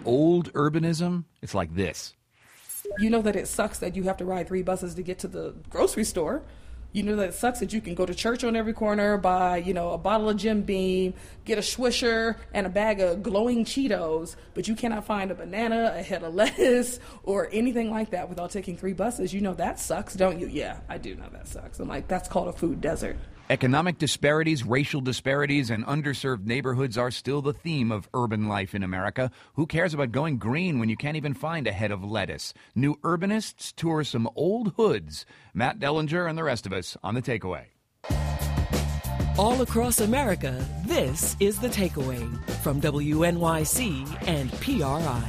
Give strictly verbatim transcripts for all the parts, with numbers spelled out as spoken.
old urbanism, it's like this. You know that it sucks that you have to ride three buses to get to the grocery store. You know that it sucks that you can go to church on every corner, buy, you know, a bottle of Jim Beam, get a Swisher and a bag of glowing Cheetos, but you cannot find a banana, a head of lettuce, or anything like that without taking three buses. You know that sucks, don't you? Yeah, I do know that sucks. I'm like, that's called a food desert. Economic disparities, racial disparities, and underserved neighborhoods are still the theme of urban life in America. Who cares about going green when you can't even find a head of lettuce? New urbanists tour some old hoods. Matt Dellinger and the rest of us on The Takeaway. All across America, this is The Takeaway from W N Y C and P R I.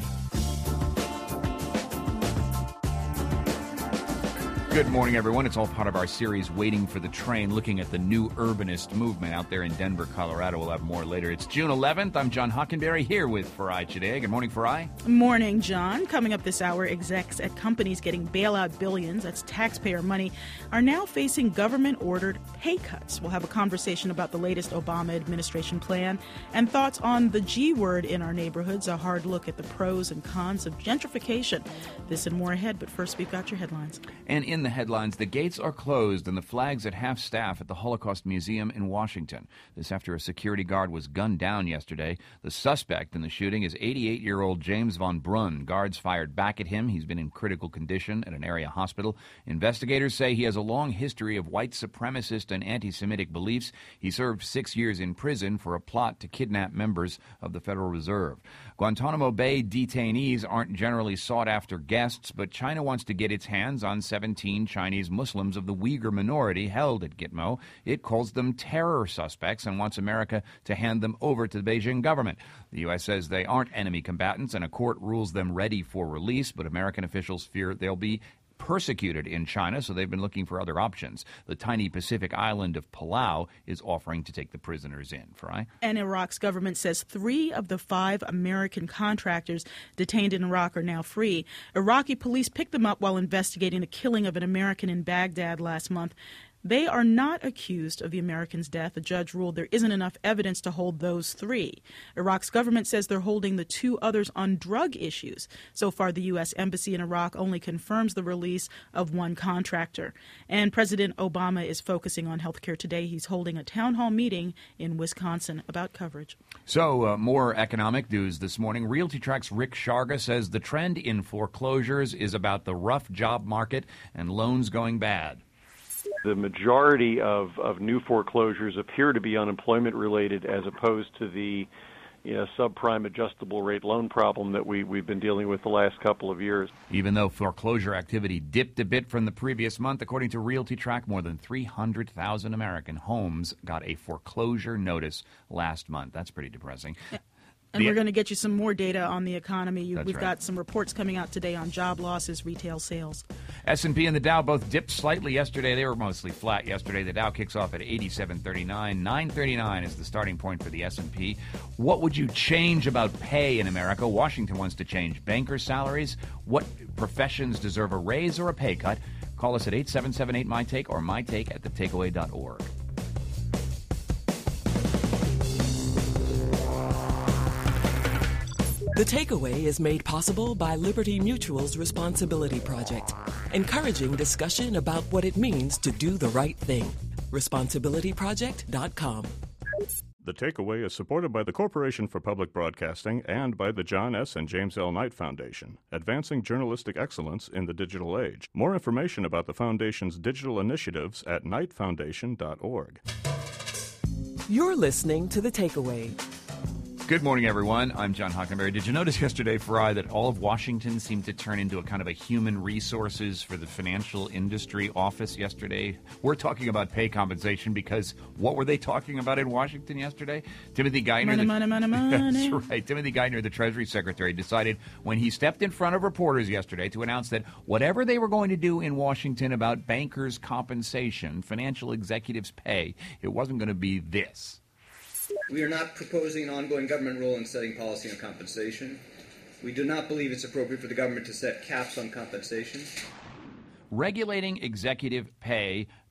Good morning, everyone. It's all part of our series, Waiting for the Train, looking at the new urbanist movement out there in Denver, Colorado. We'll have more later. It's June eleventh. I'm John Hockenberry here with Farai today. Good morning, Farai. Morning, John. Coming up this hour, execs at companies getting bailout billions, that's taxpayer money, are now facing government-ordered pay cuts. We'll have a conversation about the latest Obama administration plan and thoughts on the G word in our neighborhoods, a hard look at the pros and cons of gentrification. This and more ahead, but first we've got your headlines. And in the headlines, the gates are closed and the flags at half staff at the Holocaust Museum in Washington. This after a security guard was gunned down yesterday. The suspect in the shooting is eighty-eight-year-old James von Brunn. Guards fired back at him. He's been in critical condition at an area hospital. Investigators say he has a long history of white supremacist and anti-Semitic beliefs. He served six years in prison for a plot to kidnap members of the Federal Reserve. Guantanamo Bay detainees aren't generally sought-after guests, but China wants to get its hands on seventeen Chinese Muslims of the Uyghur minority held at Gitmo. It calls them terror suspects and wants America to hand them over to the Beijing government. The U S says they aren't enemy combatants, and a court rules them ready for release, but American officials fear they'll be persecuted in China, so they've been looking for other options. The tiny Pacific island of Palau is offering to take the prisoners in. Farai? And Iraq's government says three of the five American contractors detained in Iraq are now free. Iraqi police picked them up while investigating the killing of an American in Baghdad last month. They are not accused of the American's death. A judge ruled there isn't enough evidence to hold those three. Iraq's government says they're holding the two others on drug issues. So far, the U S Embassy in Iraq only confirms the release of one contractor. And President Obama is focusing on health care today. He's holding a town hall meeting in Wisconsin about coverage. So, uh, more economic news this morning. Realty Track's Rick Sharga says the trend in foreclosures is about the rough job market and loans going bad. The majority of, of new foreclosures appear to be unemployment-related as opposed to the you know, subprime adjustable rate loan problem that we, we've been dealing with the last couple of years. Even though foreclosure activity dipped a bit from the previous month, according to Realty Track, more than three hundred thousand American homes got a foreclosure notice last month. That's pretty depressing. And the, we're going to get you some more data on the economy. You, That's we've right. got some reports coming out today on job losses, retail sales. S and P and the Dow both dipped slightly yesterday. They were mostly flat yesterday. The Dow kicks off at eighty-seven thirty-nine. nine thirty-nine is the starting point for the S and P. What would you change about pay in America? Washington wants to change banker salaries. What professions deserve a raise or a pay cut? Call us at eight seven seven eight, M Y Take or my take at the takeaway dot org. The Takeaway is made possible by Liberty Mutual's Responsibility Project, encouraging discussion about what it means to do the right thing. responsibility project dot com. The Takeaway is supported by the Corporation for Public Broadcasting and by the John S. and James L. Knight Foundation, advancing journalistic excellence in the digital age. More information about the Foundation's digital initiatives at knight foundation dot org. You're listening to The Takeaway. Good morning, everyone. I'm John Hockenberry. Did you notice yesterday, Farai, that all of Washington seemed to turn into a kind of a human resources for the financial industry office yesterday? We're talking about pay compensation because what were they talking about in Washington yesterday? Timothy Geithner, Money, the, money, money, money. That's right. Timothy Geithner, the Treasury Secretary, decided when he stepped in front of reporters yesterday to announce that whatever they were going to do in Washington about bankers' compensation, financial executives' pay, it wasn't going to be this. We are not proposing an ongoing government role in setting policy on compensation. We do not believe it's appropriate for the government to set caps on compensation. Regulating executive pay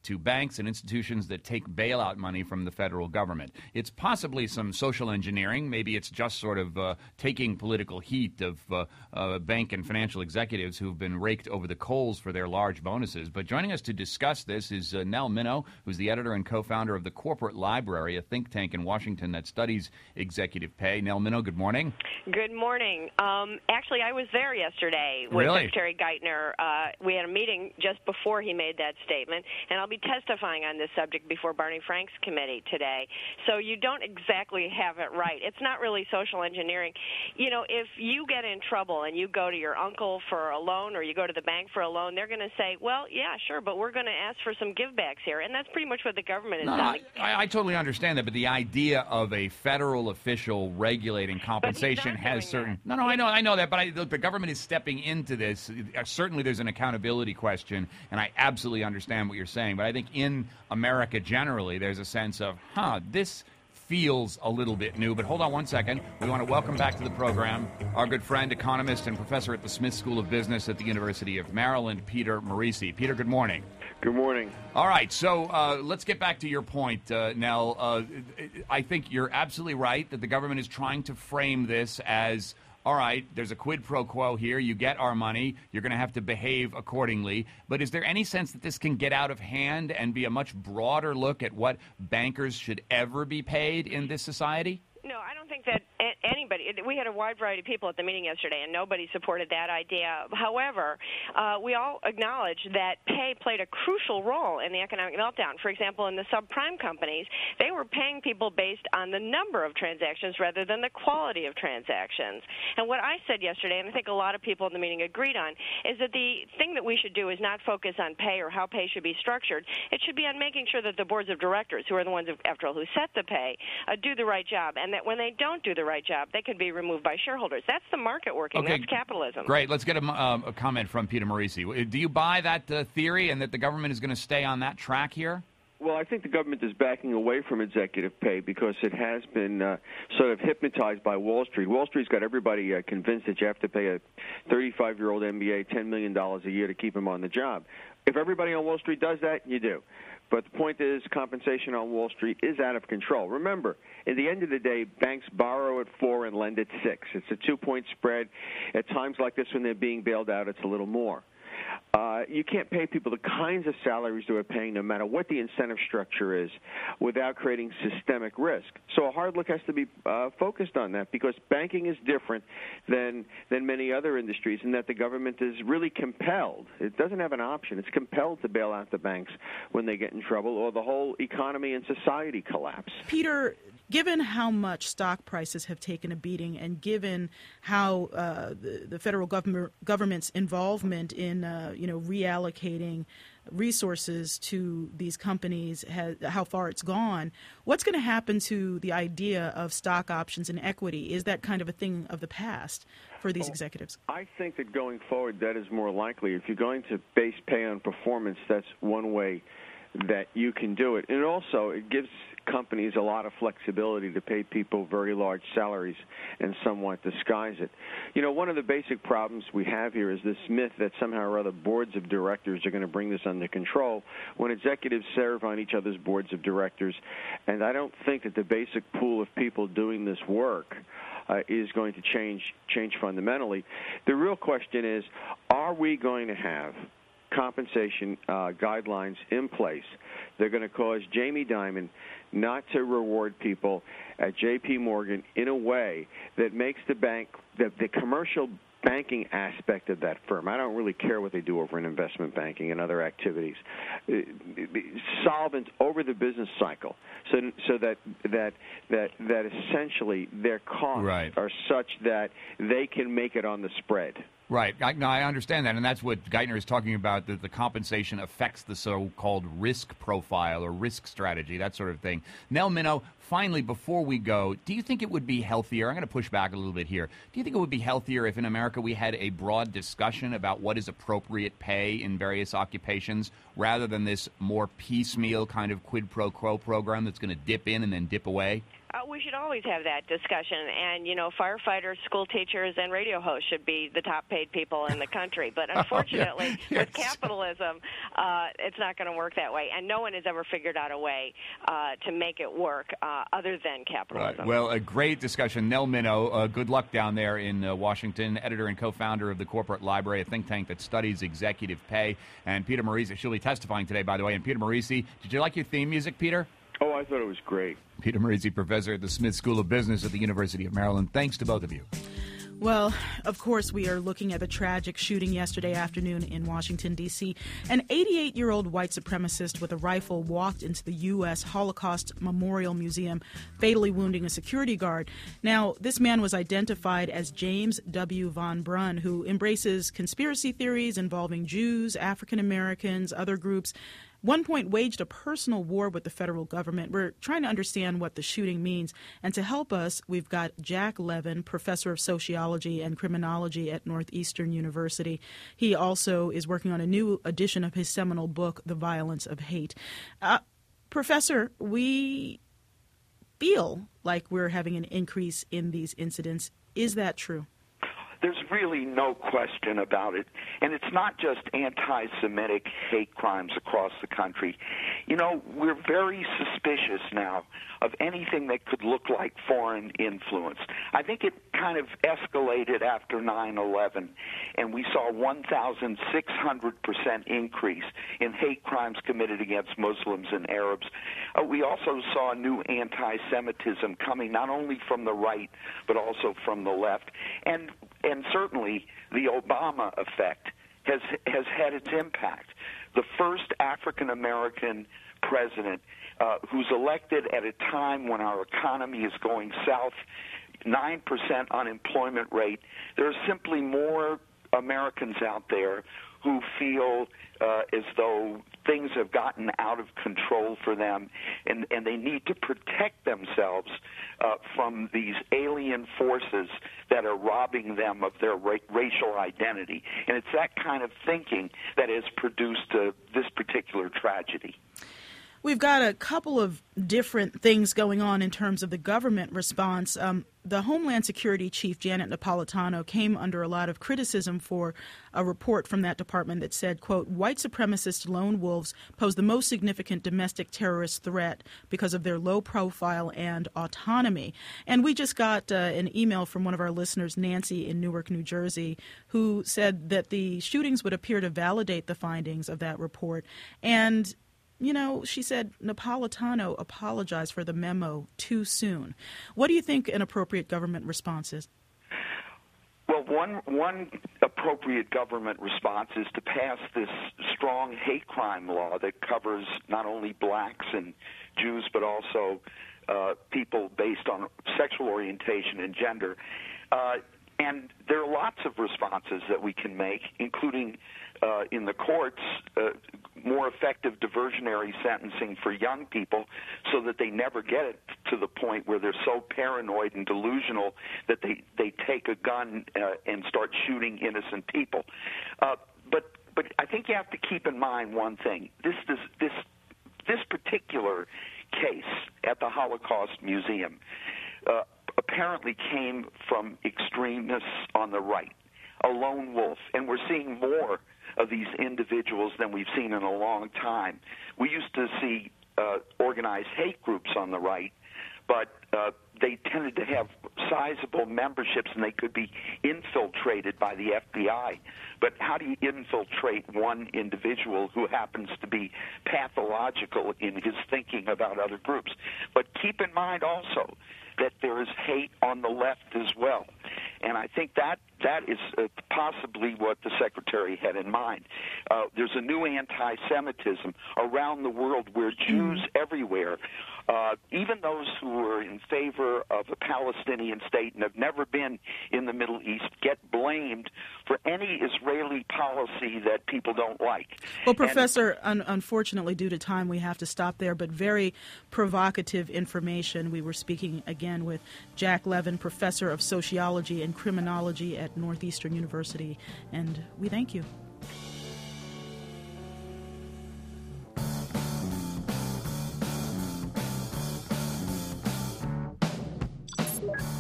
to banks and institutions that take bailout money from the federal government. It's possibly some social engineering. Maybe it's just sort of uh, taking political heat of uh, uh, bank and financial executives who've been raked over the coals for their large bonuses. But joining us to discuss this is uh, Nell Minow, who's the editor and co-founder of the Corporate Library, a think tank in Washington that studies executive pay. Nell Minow, good morning. Good morning. Um, actually, I was there yesterday with Really? Secretary Geithner. Uh, we had a meeting just before he made that statement, and I'll be testifying on this subject before Barney Frank's committee today. So you don't exactly have it right. It's not really social engineering. You know, if you get in trouble and you go to your uncle for a loan or you go to the bank for a loan, they're going to say, well, yeah, sure, but we're going to ask for some givebacks here. And that's pretty much what the government is No, doing. I, I totally understand that, but the idea of a federal official regulating compensation has certain. That. No, no, I know, I know that, but I, look, the government is stepping into this. Uh, certainly, there's an accountability question, and I absolutely understand what you're saying. But I think in America generally, there's a sense of, huh, this feels a little bit new. But hold on one second. We want to welcome back to the program our good friend, economist, and professor at the Smith School of Business at the University of Maryland, Peter Morici. Peter, good morning. Good morning. All right, so uh, let's get back to your point, uh, Nell. Uh, I think you're absolutely right that the government is trying to frame this as, all right, there's a quid pro quo here. You get our money. You're going to have to behave accordingly. But is there any sense that this can get out of hand and be a much broader look at what bankers should ever be paid in this society? No, I don't think that anybody – we had a wide variety of people at the meeting yesterday, and nobody supported that idea. However, uh, we all acknowledge that pay played a crucial role in the economic meltdown. For example, in the subprime companies, they were paying people based on the number of transactions rather than the quality of transactions. And what I said yesterday, and I think a lot of people in the meeting agreed on, is that the thing that we should do is not focus on pay or how pay should be structured. It should be on making sure that the boards of directors, who are the ones, after all, who set the pay, uh, do the right job. And that when they don't do the right job, they could be removed by shareholders. That's the market working. Okay. That's capitalism. Great. Let's get a, um, a comment from Peter Morici. Do you buy that uh, theory and that the government is going to stay on that track here? Well, I think the government is backing away from executive pay because it has been uh, sort of hypnotized by Wall Street. Wall Street's got everybody uh, convinced that you have to pay a thirty-five-year-old M B A ten million dollars a year to keep him on the job. If everybody on Wall Street does that, you do. But the point is, compensation on Wall Street is out of control. Remember, at the end of the day, banks borrow at four and lend at six. It's a two-point spread. At times like this, when they're being bailed out, it's a little more. Uh, you can't pay people the kinds of salaries they are paying, no matter what the incentive structure is, without creating systemic risk. So a hard look has to be uh, focused on that, because banking is different than than many other industries in that the government is really compelled. It doesn't have an option. It's compelled to bail out the banks when they get in trouble, or the whole economy and society collapse. Peter, given how much stock prices have taken a beating, and given how uh, the, the federal government, government's involvement in uh, you know reallocating resources to these companies, has, how far it's gone, what's going to happen to the idea of stock options and equity? Is that kind of a thing of the past for these well, executives? I think that going forward, that is more likely. If you're going to base pay on performance, that's one way that you can do it. And also, it gives companies a lot of flexibility to pay people very large salaries and somewhat disguise it. You know, one of the basic problems we have here is this myth that somehow or other boards of directors are going to bring this under control when executives serve on each other's boards of directors. And I don't think that the basic pool of people doing this work uh, is going to change change fundamentally. The real question is, are we going to have compensation uh, guidelines in place? They're going to cause Jamie Dimon not to reward people at J P Morgan in a way that makes the bank, the, the commercial banking aspect of that firm, I don't really care what they do over in investment banking and other activities, solvent over the business cycle, so so that that that that essentially their costs right. are such that they can make it on the spread. Right. I, no, I understand that, and that's what Geithner is talking about, that the compensation affects the so-called risk profile or risk strategy, that sort of thing. Nell Minow, finally, before we go, do you think it would be healthier, I'm going to push back a little bit here, do you think it would be healthier if in America we had a broad discussion about what is appropriate pay in various occupations, rather than this more piecemeal kind of quid pro quo program that's going to dip in and then dip away? Uh, we should always have that discussion, and you know, firefighters, school teachers, and radio hosts should be the top-paid people in the country. But unfortunately, oh, yeah. yes. with capitalism, uh, it's not going to work that way, and no one has ever figured out a way uh, to make it work uh, other than capitalism. Right. Well, a great discussion. Nell Minow, uh, good luck down there in uh, Washington, editor and co-founder of the Corporate Library, a think tank that studies executive pay. And Peter Morici, she'll be testifying today, by the way. And Peter Morici, did you like your theme music, Peter? Oh, I thought it was great. Peter Morici, professor at the Smith School of Business at the University of Maryland. Thanks to both of you. Well, of course, we are looking at the tragic shooting yesterday afternoon in Washington, D C An eighty-eight-year-old white supremacist with a rifle walked into the U S Holocaust Memorial Museum, fatally wounding a security guard. Now, this man was identified as James W. Von Brunn, who embraces conspiracy theories involving Jews, African Americans, other groups. One point waged a personal war with the federal government. We're trying to understand what the shooting means. And to help us, we've got Jack Levin, professor of sociology and criminology at Northeastern University. He also is working on a new edition of his seminal book, The Violence of Hate. Uh, Professor, we feel like we're having an increase in these incidents. Is that true? There's really no question about it. And it's not just anti-Semitic hate crimes across the country. You know, we're very suspicious now of anything that could look like foreign influence. I think it kind of escalated after nine eleven, and we saw a one thousand six hundred percent increase in hate crimes committed against Muslims and Arabs. Uh, we also saw new anti-Semitism coming not only from the right, but also from the left. And And certainly the Obama effect has has had its impact. The first African-American president uh, who's elected at a time when our economy is going south, nine percent unemployment rate. There are simply more Americans out there who feel uh, as though things have gotten out of control for them, and, and they need to protect themselves uh, from these alien forces that are robbing them of their ra- racial identity. And it's that kind of thinking that has produced uh, this particular tragedy. We've got a couple of different things going on in terms of the government response. Um, the Homeland Security Chief, Janet Napolitano, came under a lot of criticism for a report from that department that said, quote, white supremacist lone wolves pose the most significant domestic terrorist threat because of their low profile and autonomy. And we just got uh, an email from one of our listeners, Nancy in Newark, New Jersey, who said that the shootings would appear to validate the findings of that report. And you know, she said Napolitano apologized for the memo too soon. What do you think an appropriate government response is? Well, one one appropriate government response is to pass this strong hate crime law that covers not only blacks and Jews, but also uh, people based on sexual orientation and gender. Uh, and there are lots of responses that we can make, including uh, in the courts, uh, more effective diversionary sentencing for young people so that they never get it to the point where they're so paranoid and delusional that they, they take a gun uh, and start shooting innocent people. Uh, but but I think you have to keep in mind one thing. This this this, this particular case at the Holocaust Museum uh, apparently came from extremists on the right, a lone wolf, and we're seeing more of these individuals than we've seen in a long time. We used to see uh, organized hate groups on the right, but uh, they tended to have sizable memberships and they could be infiltrated by the F B I. But how do you infiltrate one individual who happens to be pathological in his thinking about other groups? But keep in mind also that there is hate on the left as well. And I think that that is uh, possibly what the Secretary had in mind. Uh, there's a new anti-Semitism around the world where Jews everywhere, uh, even those who are in favor of a Palestinian state and have never been in the Middle East, get blamed for any Israeli policy that people don't like. Well, Professor, un- unfortunately, due to time, we have to stop there, but very provocative information. We were speaking again with Jack Levin, professor of sociology and criminology at Northeastern University, and we thank you.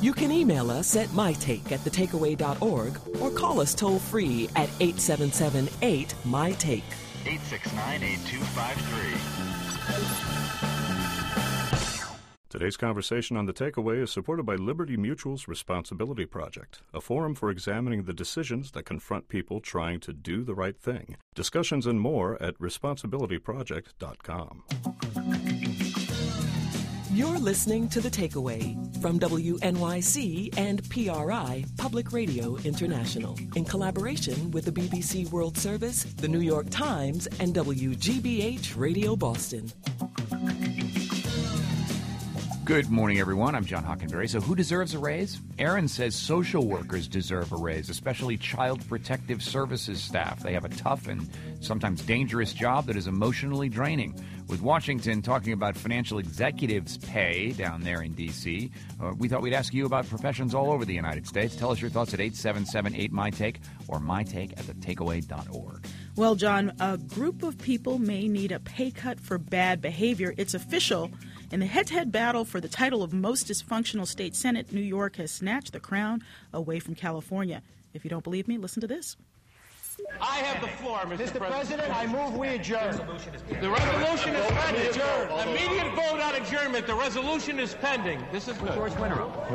You can email us at mytake at the takeaway dot org or call us toll-free at eight seven seven eight M Y take. eight six nine, eight two five three. Today's conversation on The Takeaway is supported by Liberty Mutual's Responsibility Project, a forum for examining the decisions that confront people trying to do the right thing. Discussions and more at responsibility project dot com. You're listening to The Takeaway from W N Y C and P R I Public Radio International in collaboration with the B B C World Service, the New York Times, and W G B H Radio Boston. Good morning, everyone. I'm John Hockenberry. So who deserves a raise? Aaron says social workers deserve a raise, especially Child Protective Services staff. They have a tough and sometimes dangerous job that is emotionally draining. With Washington talking about financial executives' pay down there in D C, uh, we thought we'd ask you about professions all over the United States. Tell us your thoughts at eight seven seven eight M Y take or mytake at the takeaway dot org. Well, John, a group of people may need a pay cut for bad behavior. It's official. In the head-to-head battle for the title of most dysfunctional state senate, New York has snatched the crown away from California. If you don't believe me, listen to this. I have the floor, Mister Mister President. President, I move we adjourn. The resolution is pending. Immediate vote on adjournment. The resolution is pending. This is good. George Winter. Roll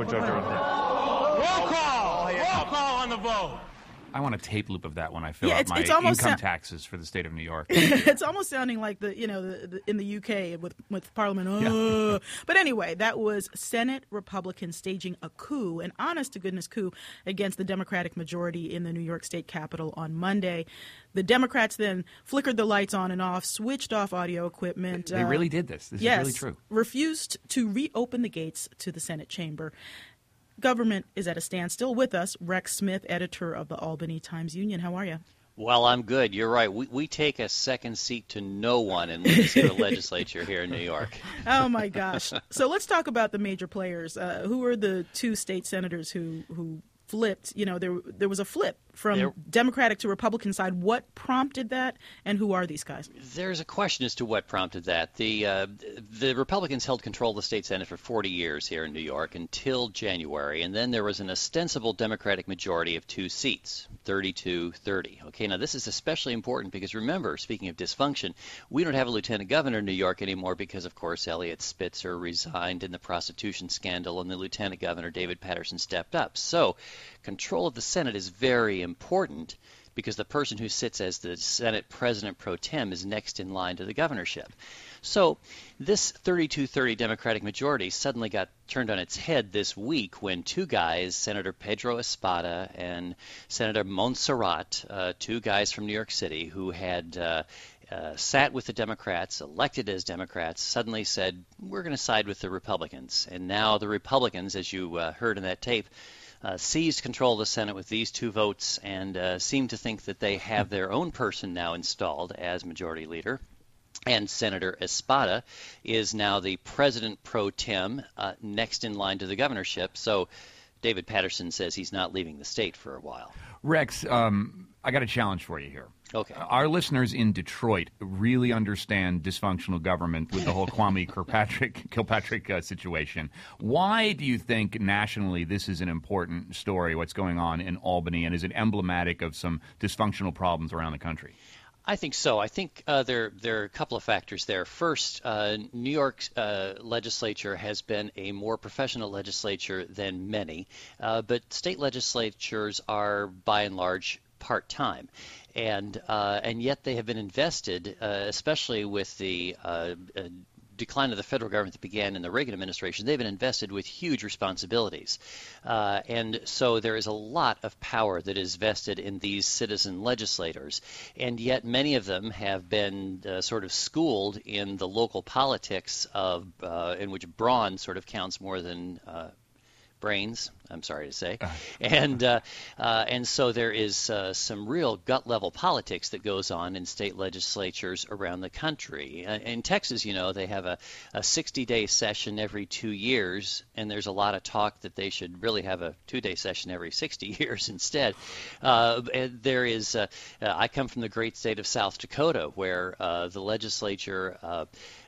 call. Roll call on the vote. I want a tape loop of that when I fill Yeah, out it's- my it's almost income so- taxes for the state of New York. It's almost sounding like the you know the, the, in the U K with with Parliament. Uh. Yeah. But anyway, that was Senate Republicans staging a coup, an honest to goodness coup against the Democratic majority in the New York State Capitol on Monday. The Democrats then flickered the lights on and off, switched off audio equipment. They uh, really did this. This yes, is really true. Refused to reopen the gates to the Senate chamber. Government is at a standstill. With us, Rex Smith, editor of the Albany Times-Union. How are you? Well, I'm good. You're right. We we take a second seat to no one in the legislature here in New York. Oh, my gosh. So let's talk about the major players. Uh, who are the two state senators who, who flipped? You know, there there was a flip from There- Democratic to Republican side. What prompted that, and who are these guys? There's a question as to what prompted that. The uh, the Republicans held control of the state Senate for forty years here in New York until January, and then there was an ostensible Democratic majority of two seats, thirty-two thirty. Okay, now this is especially important because remember, speaking of dysfunction, we don't have a lieutenant governor in New York anymore because, of course, Eliot Spitzer resigned in the prostitution scandal, and the lieutenant governor, David Paterson, stepped up. So control of the Senate is very important because the person who sits as the Senate President pro tem is next in line to the governorship. So this thirty-two thirty Democratic majority suddenly got turned on its head this week when two guys, Senator Pedro Espada and Senator Montserrat, uh, two guys from New York City who had uh, uh, sat with the Democrats, elected as Democrats, suddenly said, we're going to side with the Republicans. And now the Republicans, as you uh, heard in that tape, Uh, seized control of the Senate with these two votes and uh, seem to think that they have their own person now installed as majority leader. And Senator Espada is now the president pro tem, uh, next in line to the governorship. So David Paterson says he's not leaving the state for a while. Rex, um, I got a challenge for you here. Okay. Our listeners in Detroit really understand dysfunctional government with the whole Kwame Kilpatrick, Kilpatrick uh, situation. Why do you think nationally this is an important story, what's going on in Albany, and is it emblematic of some dysfunctional problems around the country? I think so. I think uh, there there are a couple of factors there. First, uh, New York's uh, legislature has been a more professional legislature than many, uh, but state legislatures are by and large part-time. And uh, and yet they have been invested, uh, especially with the uh, uh, decline of the federal government that began in the Reagan administration. They've been invested with huge responsibilities. Uh, and so there is a lot of power that is vested in these citizen legislators. And yet many of them have been uh, sort of schooled in the local politics of uh, in which brawn sort of counts more than uh, brains, I'm sorry to say. And uh, uh, and so there is uh, some real gut-level politics that goes on in state legislatures around the country. Uh, in Texas, you know, they have a, a sixty-day session every two years, and there's a lot of talk that they should really have a two-day session every sixty years instead. Uh, and there is, uh, uh, I come from the great state of South Dakota, where uh, the legislature uh,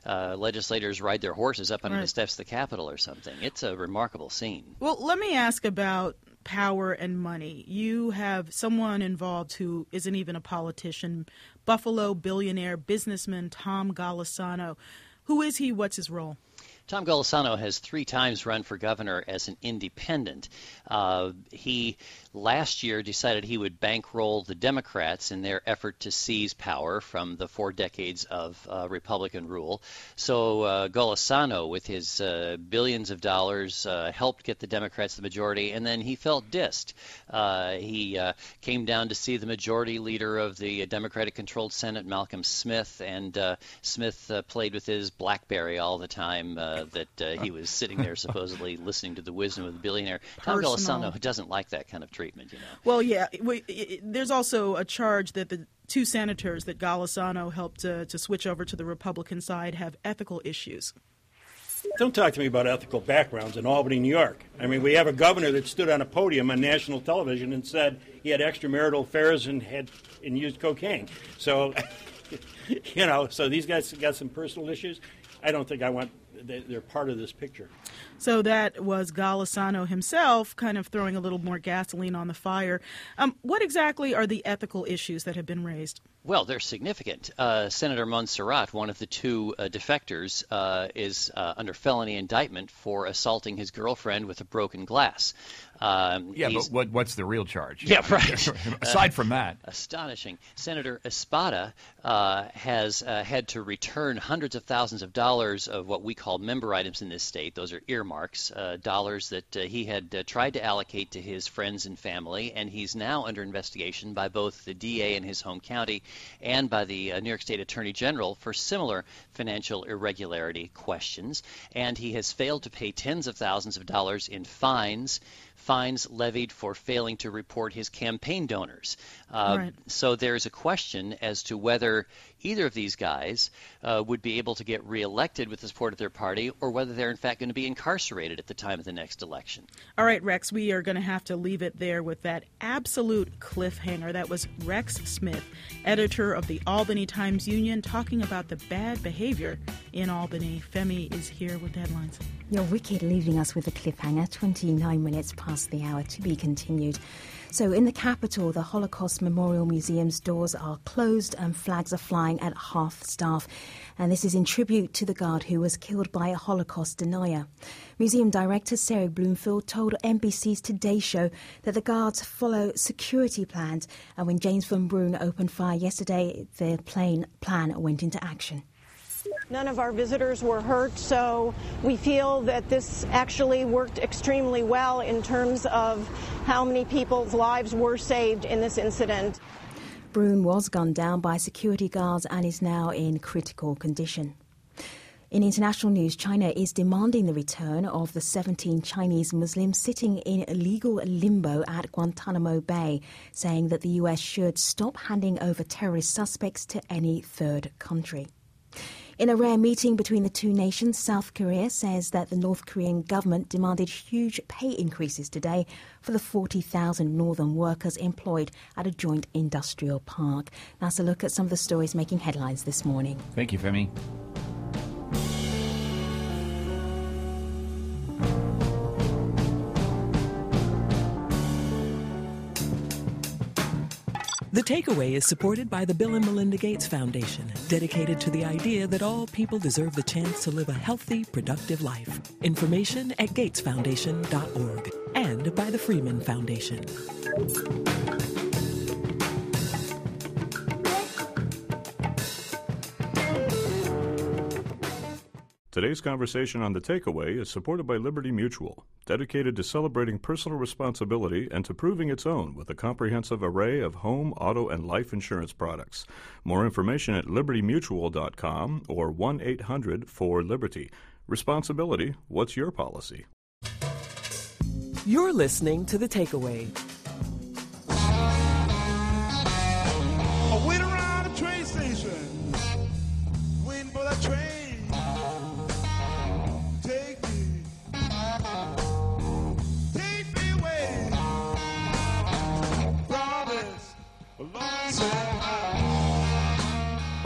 uh, legislators ride their horses up under right. the steps of the Capitol or something. It's a remarkable scene. Well, let me ask about power and money. You have someone involved who isn't even a politician, Buffalo billionaire businessman Tom Golisano. Who is he? What's his role? Tom Golisano has three times run for governor as an independent. Uh, he last year decided he would bankroll the Democrats in their effort to seize power from the four decades of uh, Republican rule. So uh, Golisano, with his uh, billions of dollars, uh, helped get the Democrats the majority, and then he felt dissed. Uh, he uh, came down to see the majority leader of the Democratic-controlled Senate, Malcolm Smith, and uh, Smith uh, played with his BlackBerry all the time. Uh, that uh, he was sitting there supposedly listening to the wisdom of the billionaire. Tom Golisano doesn't like that kind of treatment, you know. Well, yeah. We, it, there's also a charge that the two senators that Golisano helped uh, to switch over to the Republican side have ethical issues. Don't talk to me about ethical backgrounds in Albany, New York. I mean, we have a governor that stood on a podium on national television and said he had extramarital affairs and had and used cocaine. So, you know, so these guys got some personal issues. I don't think I want... They're part of this picture. So that was Golisano himself kind of throwing a little more gasoline on the fire. Um, what exactly are the ethical issues that have been raised? Well, they're significant. Uh, Senator Montserrat, one of the two uh, defectors, uh, is uh, under felony indictment for assaulting his girlfriend with a broken glass. Um, yeah, but what, what's the real charge? Yeah, right. Aside uh, from that. Astonishing. Senator Espada uh, has uh, had to return hundreds of thousands of dollars of what we call member items in this state. Those are earmarks, uh, dollars that uh, he had uh, tried to allocate to his friends and family, and he's now under investigation by both the D A in his home county and by the uh, New York State Attorney General for similar financial irregularity questions. And he has failed to pay tens of thousands of dollars in fines, fines levied for failing to report his campaign donors. Uh, right. So there's a question as to whether either of these guys uh, would be able to get reelected with the support of their party, or whether they're in fact going to be incarcerated at the time of the next election. All right, Rex, we are going to have to leave it there with that absolute cliffhanger. That was Rex Smith, editor of the Albany Times-Union, talking about the bad behavior in Albany. Femi is here with the headlines. You're wicked, leaving us with a cliffhanger. twenty-nine minutes past the hour, to be continued. So in the capital, the Holocaust Memorial Museum's doors are closed and flags are flying at half staff. And this is in tribute to the guard who was killed by a Holocaust denier. Museum director Sarah Bloomfield told N B C's Today Show that the guards follow security plans. And when James Van Bruin opened fire yesterday, the plane plan went into action. None of our visitors were hurt, so we feel that this actually worked extremely well in terms of how many people's lives were saved in this incident. Bruin was gunned down by security guards and is now in critical condition. In international news, China is demanding the return of the seventeen Chinese Muslims sitting in illegal limbo at Guantanamo Bay, saying that the U S should stop handing over terrorist suspects to any third country. In a rare meeting between the two nations, South Korea says that the North Korean government demanded huge pay increases today for the forty thousand northern workers employed at a joint industrial park. That's a look at some of the stories making headlines this morning. Thank you, Femi. The Takeaway is supported by the Bill and Melinda Gates Foundation, dedicated to the idea that all people deserve the chance to live a healthy, productive life. Information at gates foundation dot org, and by the Freeman Foundation. Today's conversation on The Takeaway is supported by Liberty Mutual, dedicated to celebrating personal responsibility and to proving its own with a comprehensive array of home, auto, and life insurance products. More information at liberty mutual dot com or one eight hundred four liberty. Responsibility, what's your policy? You're listening to The Takeaway. I wait around the train station, waiting for that train.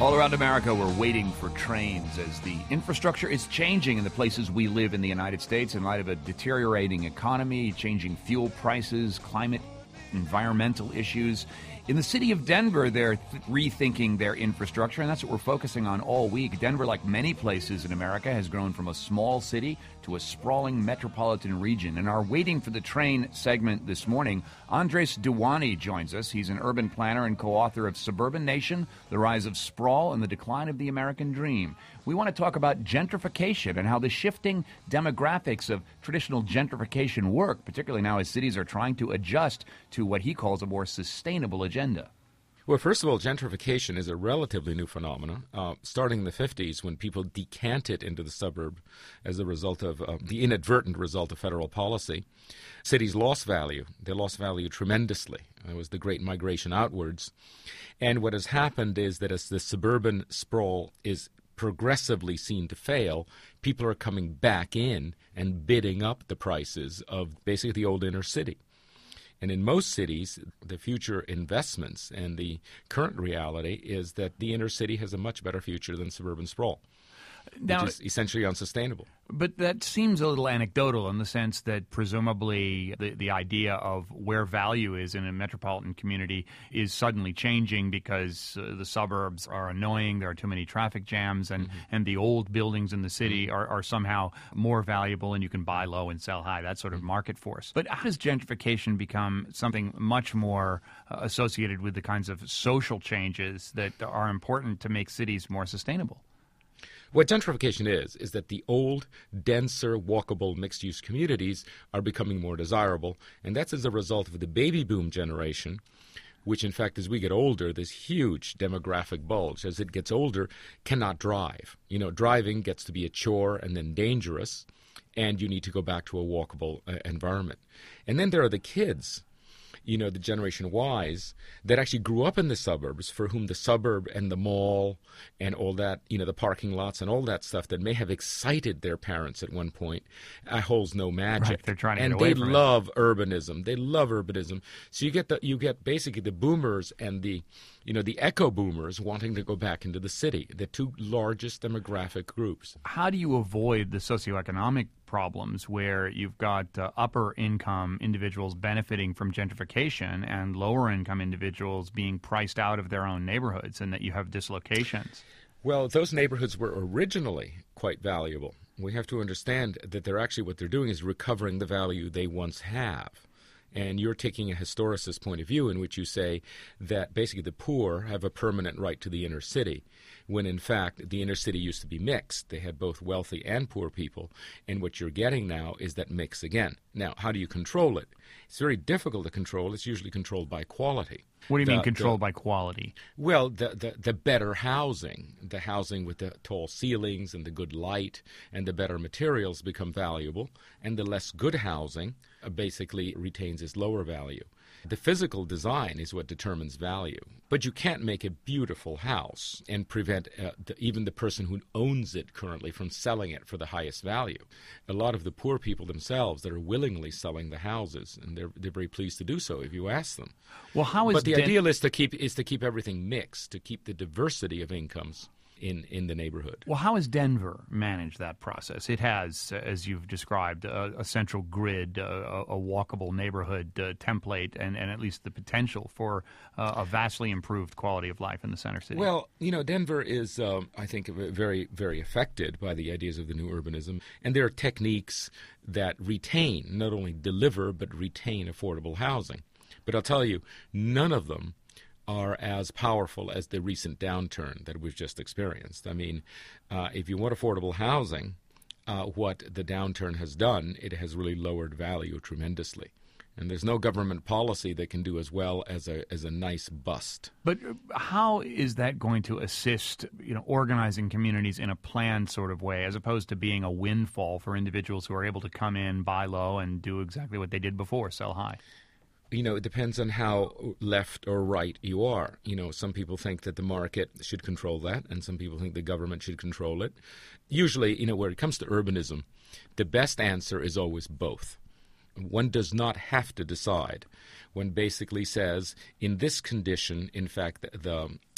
All around America, we're waiting for trains as the infrastructure is changing in the places we live in the United States in light of a deteriorating economy, changing fuel prices, climate, environmental issues. In the city of Denver, they're th- rethinking their infrastructure, and that's what we're focusing on all week. Denver, like many places in America, has grown from a small city to a sprawling metropolitan region. In our Waiting for the Train segment this morning, Andres Duwani joins us. He's an urban planner and co-author of Suburban Nation, The Rise of Sprawl and the Decline of the American Dream. We want to talk about gentrification and how the shifting demographics of traditional gentrification work, particularly now as cities are trying to adjust to what he calls a more sustainable agenda. Well, first of all, gentrification is a relatively new phenomenon, uh, starting in the fifties when people decanted into the suburb as a result of uh, the inadvertent result of federal policy. Cities lost value. They lost value tremendously. It was the great migration outwards. And what has happened is that as the suburban sprawl is progressively seen to fail, people are coming back in and bidding up the prices of basically the old inner city. And in most cities, the future investments and the current reality is that the inner city has a much better future than suburban sprawl, now, which is essentially unsustainable. But that seems a little anecdotal in the sense that presumably the, the idea of where value is in a metropolitan community is suddenly changing because uh, the suburbs are annoying, there are too many traffic jams, and, mm-hmm. and the old buildings in the city are, are somehow more valuable and you can buy low and sell high, that sort of market force. But how does gentrification become something much more uh, associated with the kinds of social changes that are important to make cities more sustainable? What gentrification is, is that the old, denser, walkable, mixed-use communities are becoming more desirable, and that's as a result of the baby boom generation, which, in fact, as we get older, this huge demographic bulge, as it gets older, cannot drive. You know, driving gets to be a chore and then dangerous, and you need to go back to a walkable uh, environment. And then there are the kids, you know, the Generation Ys, that actually grew up in the suburbs, for whom the suburb and the mall and all that, you know, the parking lots and all that stuff that may have excited their parents at one point uh, holds no magic. Right, they're trying to and get away they from love it. urbanism. They love urbanism. So you get the you get basically the boomers and the, you know, the echo boomers wanting to go back into the city, the two largest demographic groups. How do you avoid the socioeconomic problems where you've got uh, upper income individuals benefiting from gentrification and lower income individuals being priced out of their own neighborhoods, and that you have dislocations? Well, those neighborhoods were originally quite valuable. We have to understand that they're actually, what they're doing is recovering the value they once have. And you're taking a historicist point of view in which you say that basically the poor have a permanent right to the inner city, when in fact the inner city used to be mixed. They had both wealthy and poor people, and what you're getting now is that mix again. Now, how do you control it? It's very difficult to control. It's usually controlled by quality. What do you the, mean controlled the, by quality? Well, the, the the better housing, the housing with the tall ceilings and the good light and the better materials become valuable, and the less good housing uh, basically retains its lower value. The physical design is what determines value. But you can't make a beautiful house and prevent uh, the, even the person who owns it currently from selling it for the highest value. A lot of the poor people themselves that are willingly selling the houses, and they're they're very pleased to do so if you ask them. Well, how is but the Den- ideal is to keep is to keep everything mixed, to keep the diversity of incomes in, in the neighborhood. Well, how has Denver managed that process? It has, as you've described, a, a central grid, a, a walkable neighborhood uh, template, and, and at least the potential for uh, a vastly improved quality of life in the center city. Well, you know, Denver is, um, I think, very, very affected by the ideas of the new urbanism, and there are techniques that retain, not only deliver, but retain affordable housing. But I'll tell you, none of them are as powerful as the recent downturn that we've just experienced. I mean, uh, if you want affordable housing, uh, what the downturn has done, it has really lowered value tremendously. And there's no government policy that can do as well as a as a nice bust. But how is that going to assist, you know, organizing communities in a planned sort of way, as opposed to being a windfall for individuals who are able to come in, buy low, and do exactly what they did before, sell high? You know, it depends on how left or right you are. You know, some people think that the market should control that, and some people think the government should control it. Usually, you know, when it comes to urbanism, the best answer is always both. One does not have to decide. One basically says, in this condition, in fact, the, the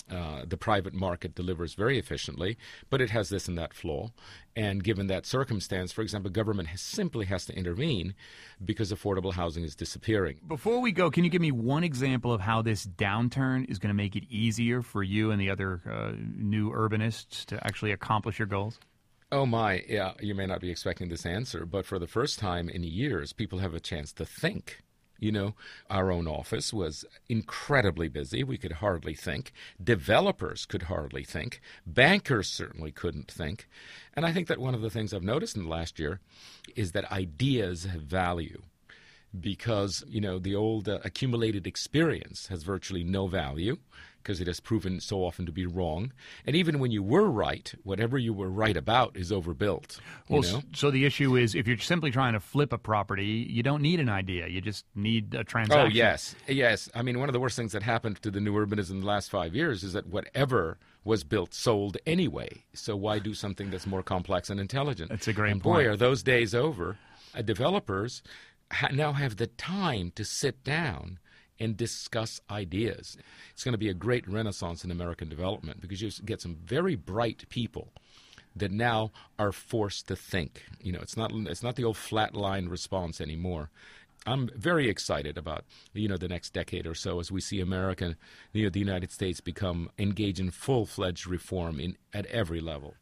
Uh, the private market delivers very efficiently, but it has this and that flaw. And given that circumstance, for example, government has, simply has to intervene because affordable housing is disappearing. Before we go, can you give me one example of how this downturn is going to make it easier for you and the other uh, new urbanists to actually accomplish your goals? Oh, my. Yeah, you may not be expecting this answer, but for the first time in years, people have a chance to think. You know, our own office was incredibly busy. We could hardly think. Developers could hardly think. Bankers certainly couldn't think. And I think that one of the things I've noticed in the last year is that ideas have value because, you know, the old uh, accumulated experience has virtually no value because it has proven so often to be wrong. And even when you were right, whatever you were right about is overbuilt. Well, you know? So the issue is if you're simply trying to flip a property, you don't need an idea. You just need a transaction. Oh, yes. Yes. I mean, one of the worst things that happened to the new urbanism in the last five years is that whatever was built sold anyway. So why do something that's more complex and intelligent? That's a great and point. Boy, are those days over. Uh, developers ha- now have the time to sit down and discuss ideas. It's going to be a great renaissance in American development because you get some very bright people that now are forced to think. You know, it's not it's not the old flatline response anymore. I'm very excited about, you know, the next decade or so as we see America, you know, the United States become engage in full-fledged reform in at every level.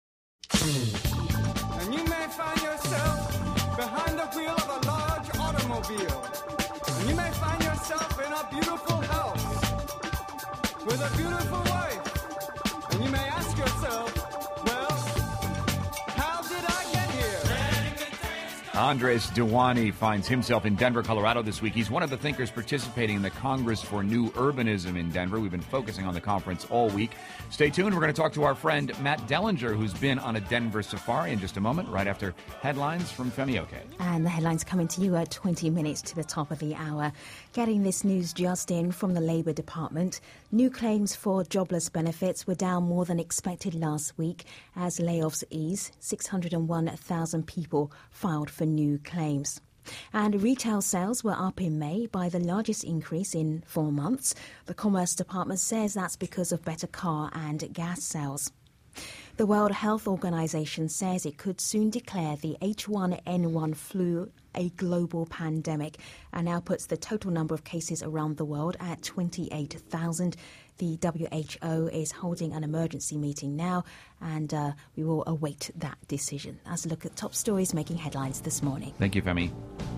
And you may find yourself behind the wheel of a large automobile. And you may find yourself in a beautiful house with a beautiful wife. And you may ask yourself, well, how did I get here? Andres Duwani finds himself in Denver, Colorado this week. He's one of the thinkers participating in the Congress for New Urbanism in Denver. We've been focusing on the conference all week. Stay tuned. We're going to talk to our friend Matt Dellinger, who's been on a Denver safari in just a moment, right after headlines from Femi Oke. And the headlines coming to you at twenty minutes to the top of the hour. Getting this news just in from the Labour Department. New claims for jobless benefits were down more than expected last week as layoffs ease. six hundred one thousand people filed for new claims. And retail sales were up in May by the largest increase in four months. The Commerce Department says that's because of better car and gas sales. The World Health Organization says it could soon declare the H one N one flu a global pandemic and now puts the total number of cases around the world at twenty-eight thousand. The W H O is holding an emergency meeting now, and uh, we will await that decision. As a look at top stories making headlines this morning. Thank you, Femi.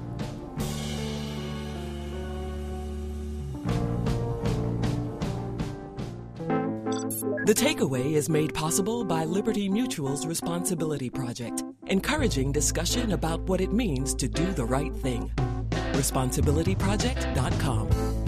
The Takeaway is made possible by Liberty Mutual's Responsibility Project, encouraging discussion about what it means to do the right thing. responsibility project dot com.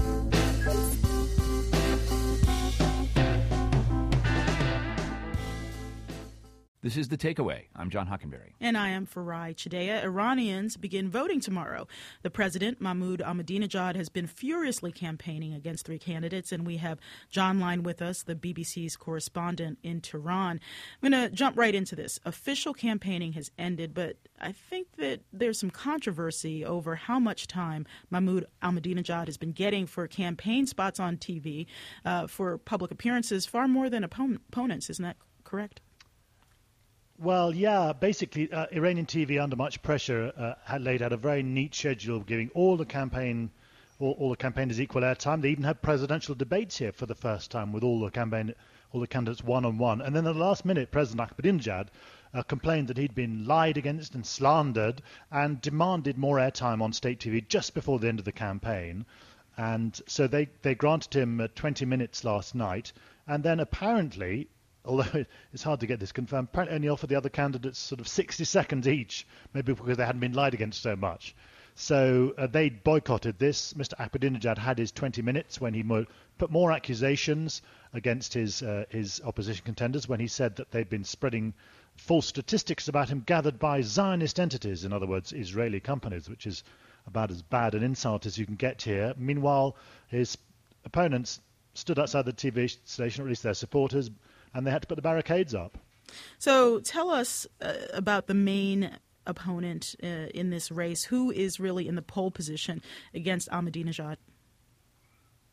This is The Takeaway. I'm John Hockenberry. And I am Farai Chideya. Iranians begin voting tomorrow. The president, Mahmoud Ahmadinejad, has been furiously campaigning against three candidates, and we have John Line with us, the B B C's correspondent in Tehran. I'm going to jump right into this. Official campaigning has ended, but I think that there's some controversy over how much time Mahmoud Ahmadinejad has been getting for campaign spots on T V, uh, for public appearances, far more than opponent, opponents. Isn't that correct? Well, yeah, basically, uh, Iranian T V, under much pressure, uh, had laid out a very neat schedule, giving all the campaign, all, all the campaigners equal airtime. They even had presidential debates here for the first time with all the campaign, all the candidates one on one. And then at the last minute, President Ahmadinejad uh, complained that he'd been lied against and slandered, and demanded more airtime on state T V just before the end of the campaign. And so they they granted him uh, twenty minutes last night, and then apparently, although it's hard to get this confirmed, apparently only offered the other candidates sort of sixty seconds each, maybe because they hadn't been lied against so much. So uh, they boycotted this. Mister Ahmadinejad had his twenty minutes when he mo- put more accusations against his uh, his opposition contenders, when he said that they'd been spreading false statistics about him gathered by Zionist entities, in other words, Israeli companies, which is about as bad an insult as you can get here. Meanwhile, his opponents stood outside the T V station, or at least their supporters, and they had to put the barricades up. So tell us uh, about the main opponent uh, in this race. Who is really in the pole position against Ahmadinejad?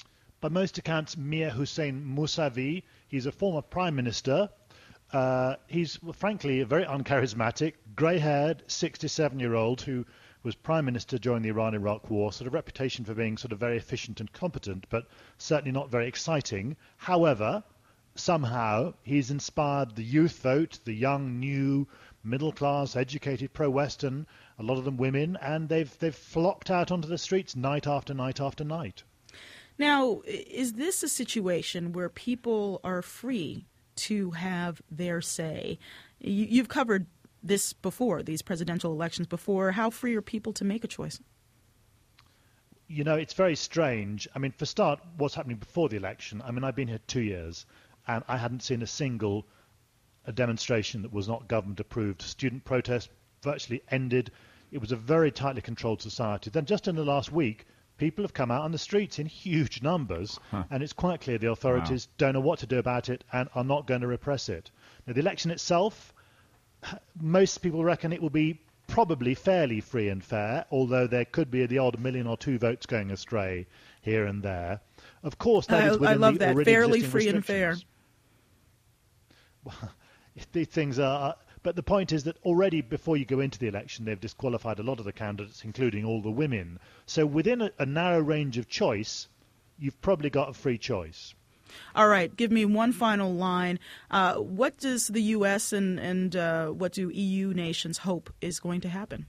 by most accounts, Mir Hussein Mousavi. He's a former prime minister. Uh, he's, well, frankly, a very uncharismatic, grey-haired, sixty-seven-year-old who was prime minister during the Iran-Iraq war, sort of reputation for being sort of very efficient and competent, but certainly not very exciting. However, somehow he's inspired the youth vote, the young, new, middle-class, educated, pro-Western, a lot of them women, and they've they've flocked out onto the streets night after night after night. Now, is this a situation where people are free to have their say? You, you've covered this before, these presidential elections before. How free are people to make a choice? You know, it's very strange. I mean, for start, what's happening before the election? I mean, I've been here two years, and I hadn't seen a single a demonstration that was not government approved. Student protest virtually ended. It was a very tightly controlled society. Then just in the last week, people have come out on the streets in huge numbers, huh. and it's quite clear the authorities wow. don't know what to do about it and are not going to repress it. Now, the election itself, most people reckon it will be probably fairly free and fair, although there could be the odd million or two votes going astray here and there. Of course, that I, is within I love the that. already Fairly existing free and fair. Well, these things are... But the point is that already before you go into the election, they've disqualified a lot of the candidates, including all the women. So within a, a narrow range of choice, you've probably got a free choice. All right. Give me one final line. Uh, what does the U S and, and uh, what do E U nations hope is going to happen?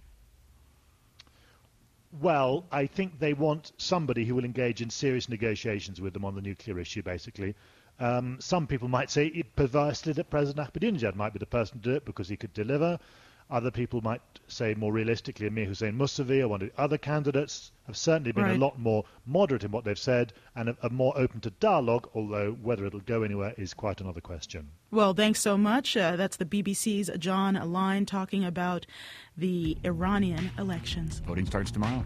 Well, I think they want somebody who will engage in serious negotiations with them on the nuclear issue, basically. Um, some people might say it perversely that President Ahmadinejad might be the person to do it because he could deliver. Other people might say more realistically Mir Hussein Mousavi or one of the other candidates have certainly been right. a lot more moderate in what they've said and are, are more open to dialogue, although whether it'll go anywhere is quite another question. Well, thanks so much. Uh, that's the B B C's John Align talking about the Iranian elections. Voting starts tomorrow.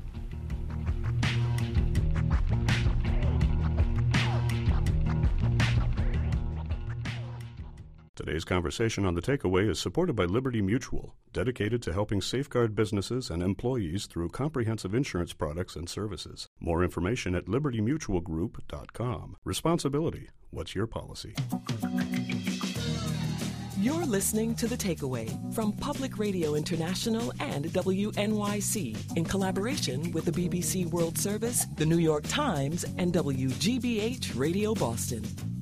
Today's conversation on The Takeaway is supported by Liberty Mutual, dedicated to helping safeguard businesses and employees through comprehensive insurance products and services. More information at liberty mutual group dot com. Responsibility. What's your policy? You're listening to The Takeaway from Public Radio International and W N Y C in collaboration with the B B C World Service, the New York Times, and W G B H Radio Boston.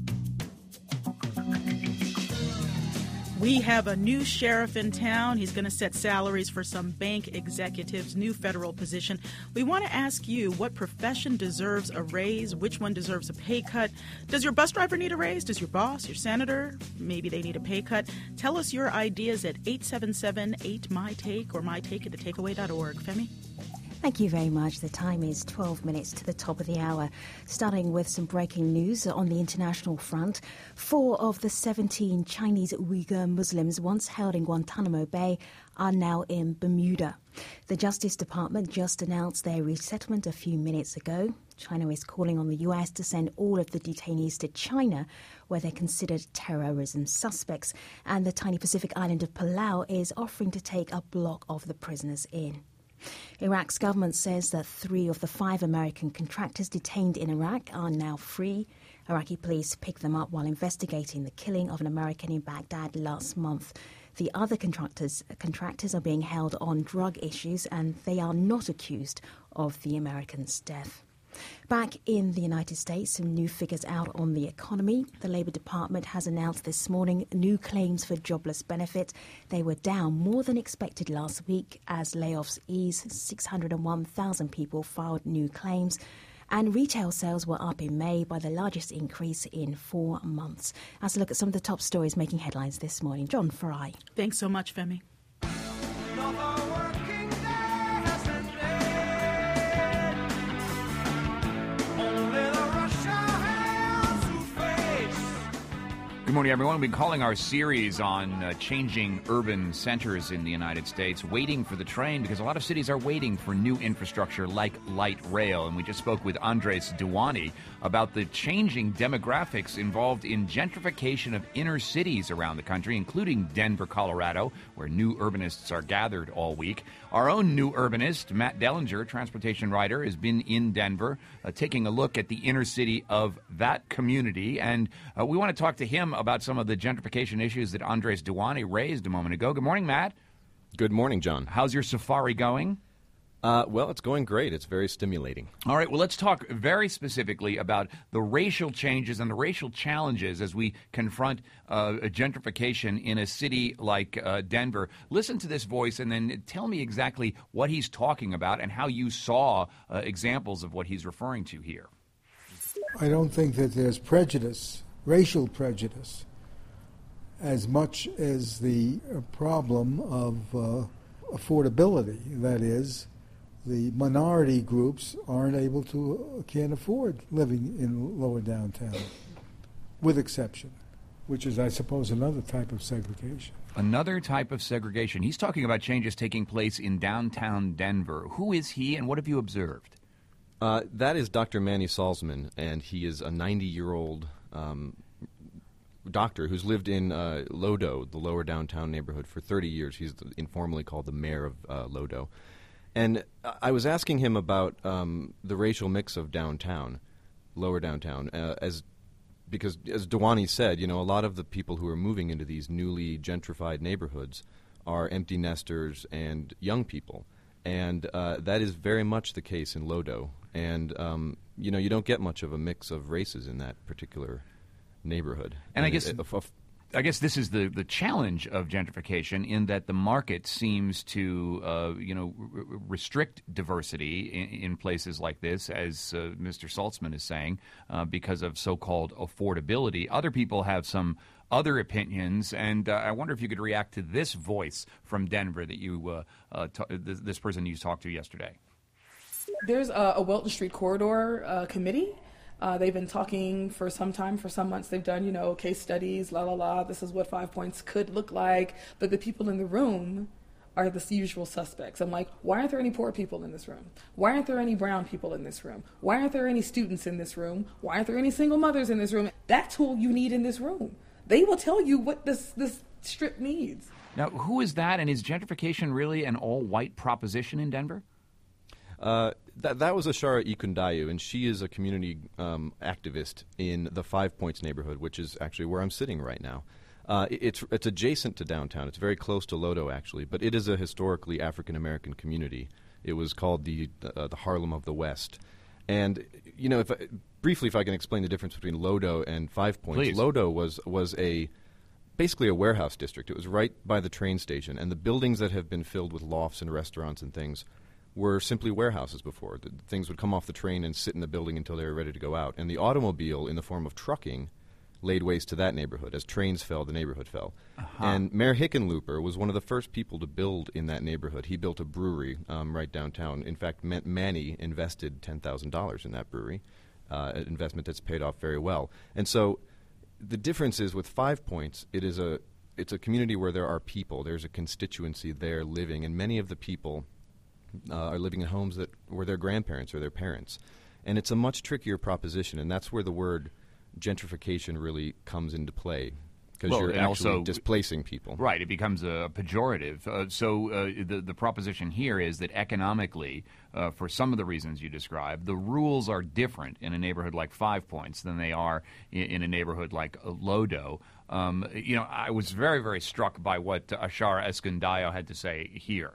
We have a new sheriff in town. He's going to set salaries for some bank executives, new federal position. We want to ask you, what profession deserves a raise? Which one deserves a pay cut? Does your bus driver need a raise? Does your boss, your senator, maybe they need a pay cut? Tell us your ideas at eight seven seven eight M Y Take or my take at the takeaway dot org. Femi? Thank you very much. The time is twelve minutes to the top of the hour. Starting with some breaking news on the international front. Four of the seventeen Chinese Uyghur Muslims once held in Guantanamo Bay are now in Bermuda. The Justice Department just announced their resettlement a few minutes ago. China is calling on the U S to send all of the detainees to China, where they're considered terrorism suspects. And the tiny Pacific island of Palau is offering to take a block of the prisoners in. Iraq's government says that three of the five American contractors detained in Iraq are now free. Iraqi police picked them up while investigating the killing of an American in Baghdad last month. The other contractors, contractors are being held on drug issues, and they are not accused of the American's death. Back in the United States, some new figures out on the economy. The Labor Department has announced this morning new claims for jobless benefits. They were down more than expected last week as layoffs eased. six hundred one thousand people filed new claims. And retail sales were up in May by the largest increase in four months. Let's look at some of the top stories making headlines this morning. John Fry. Thanks so much, Femi. Good morning, everyone. We've been calling our series on uh, changing urban centers in the United States, waiting for the train, because a lot of cities are waiting for new infrastructure like light rail. And we just spoke with Andres Duany about the changing demographics involved in gentrification of inner cities around the country, including Denver, Colorado, where new urbanists are gathered all week. Our own new urbanist, Matt Dellinger, transportation writer, has been in Denver, uh, taking a look at the inner city of that community. And uh, we want to talk to him about some of the gentrification issues that Andres Duany raised a moment ago. Good morning, Matt. Good morning, John. How's your safari going? Uh, well, it's going great. It's very stimulating. All right, well, let's talk very specifically about the racial changes and the racial challenges as we confront uh, gentrification in a city like uh, Denver. Listen to this voice and then tell me exactly what he's talking about and how you saw uh, examples of what he's referring to here. I don't think that there's prejudice, racial prejudice, as much as the problem of uh, affordability. That is, the minority groups aren't able to, can't afford living in lower downtown, with exception, which is, I suppose, another type of segregation. Another type of segregation. He's talking about changes taking place in downtown Denver. Who is he, and what have you observed? Uh, that is Doctor Manny Salzman, and he is a ninety-year-old um, doctor who's lived in uh, Lodo, the lower downtown neighborhood, for thirty years. He's informally called the mayor of uh, Lodo. And I was asking him about um, the racial mix of downtown, lower downtown, uh, as because, as Duany said, you know, a lot of the people who are moving into these newly gentrified neighborhoods are empty nesters and young people. And uh, that is very much the case in Lodo. And, um, you know, you don't get much of a mix of races in that particular neighborhood. And, and I guess... It, it, it, I guess this is the, the challenge of gentrification, in that the market seems to, uh, you know, r- restrict diversity in, in places like this, as uh, Mister Salzman is saying, uh, because of so-called affordability. Other people have some other opinions, and uh, I wonder if you could react to this voice from Denver that you, uh, uh, t- this, this person you talked to yesterday. There's a, a Welton Street Corridor uh, committee. Uh, they've been talking for some time, for some months. They've done, you know, case studies, la, la, la. This is what Five Points could look like. But the people in the room are the usual suspects. I'm like, why aren't there any poor people in this room? Why aren't there any brown people in this room? Why aren't there any students in this room? Why aren't there any single mothers in this room? That's who you need in this room. They will tell you what this, this strip needs. Now, who is that, and is gentrification really an all-white proposition in Denver? Uh, that that was Ashara Ikundayu, and she is a community um, activist in the Five Points neighborhood, which is actually where I'm sitting right now. Uh, it, it's it's adjacent to downtown. It's very close to Lodo, actually, but it is a historically African American community. It was called the uh, the Harlem of the West. And you know, if I, briefly, if I can explain the difference between Lodo and Five Points, Please. Lodo was was a basically a warehouse district. It was right by the train station, and the buildings that have been filled with lofts and restaurants and things were simply warehouses before. The things would come off the train and sit in the building until they were ready to go out. And the automobile, in the form of trucking, laid waste to that neighborhood. As trains fell, the neighborhood fell. Uh-huh. And Mayor Hickenlooper was one of the first people to build in that neighborhood. He built a brewery um, right downtown. In fact, Manny invested ten thousand dollars in that brewery, uh, an investment that's paid off very well. And so the difference is with Five Points, it is a it's a community where there are people. There's a constituency there living, and many of the people Uh, are living in homes that were their grandparents or their parents. And it's a much trickier proposition, and that's where the word gentrification really comes into play, because well, you're actually also displacing people. Right, it becomes a pejorative. Uh, so uh, the, the proposition here is that economically, uh, for some of the reasons you described, the rules are different in a neighborhood like Five Points than they are in, in a neighborhood like uh, Lodo. Um, you know, I was very, very struck by what uh, Ashara Escondayo had to say here.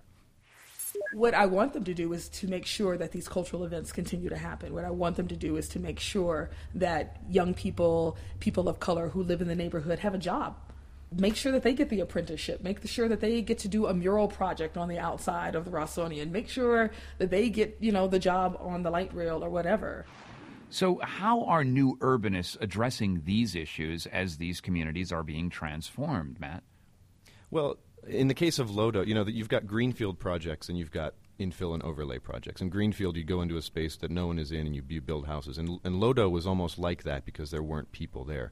What I want them to do is to make sure that these cultural events continue to happen. What I want them to do is to make sure that young people, people of color who live in the neighborhood have a job. Make sure that they get the apprenticeship. Make sure that they get to do a mural project on the outside of the Rossonian. Make sure that they get, you know, the job on the light rail or whatever. So how are new urbanists addressing these issues as these communities are being transformed, Matt? Well, in the case of Lodo, you know, that you've got greenfield projects and you've got infill and overlay projects. In greenfield, you go into a space that no one is in and you, you build houses. And, and Lodo was almost like that because there weren't people there.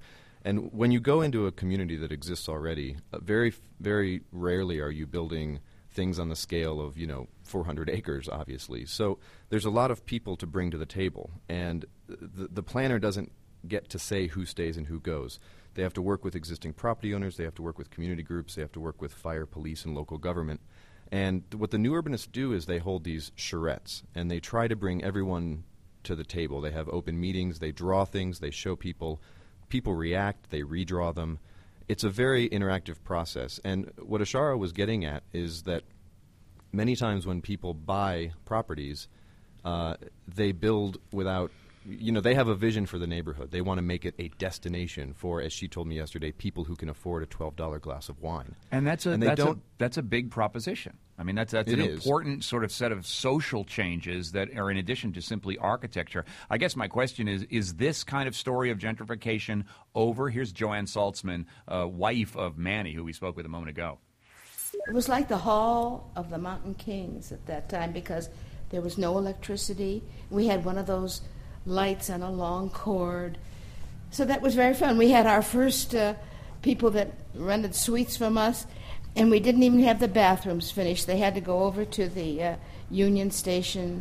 And when you go into a community that exists already, uh, very, very rarely are you building things on the scale of, you know, four hundred acres, obviously. So there's a lot of people to bring to the table, and the, the planner doesn't get to say who stays and who goes. They have to work with existing property owners, they have to work with community groups, they have to work with fire, police, and local government. And what the New Urbanists do is they hold these charrettes, and they try to bring everyone to the table. They have open meetings, they draw things, they show people, people react, they redraw them. It's a very interactive process. And what Ashara was getting at is that many times when people buy properties, uh, they build without, you know, they have a vision for the neighborhood. They want to make it a destination for, as she told me yesterday, people who can afford a twelve dollar glass of wine. And that's a and they that's don't, a that's a big proposition. I mean, that's that's an is. important sort of set of social changes that are in addition to simply architecture. I guess my question is: is this kind of story of gentrification over? Here's Joanne Saltzman, uh, wife of Manny, who we spoke with a moment ago. It was like the Hall of the Mountain Kings at that time because there was no electricity. We had one of those lights on a long cord. So that was very fun. We had our first uh, people that rented suites from us, and we didn't even have the bathrooms finished. They had to go over to the uh, Union Station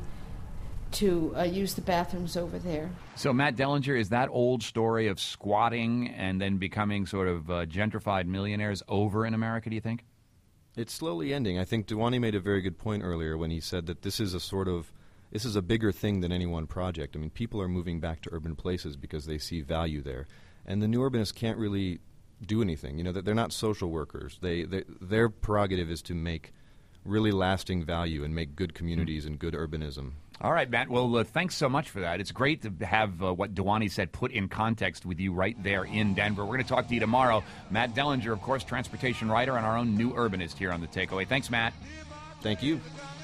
to uh, use the bathrooms over there. So, Matt Dellinger, is that old story of squatting and then becoming sort of uh, gentrified millionaires over in America, do you think? It's slowly ending. I think Duwani made a very good point earlier when he said that this is a sort of This is a bigger thing than any one project. I mean, people are moving back to urban places because they see value there. And the New Urbanists can't really do anything. You know, they're not social workers. They, they Their prerogative is to make really lasting value and make good communities and good urbanism. All right, Matt. Well, uh, thanks so much for that. It's great to have uh, what Duwani said put in context with you right there in Denver. We're going to talk to you tomorrow. Matt Dellinger, of course, transportation writer and our own New Urbanist here on The Takeaway. Thanks, Matt. Thank you.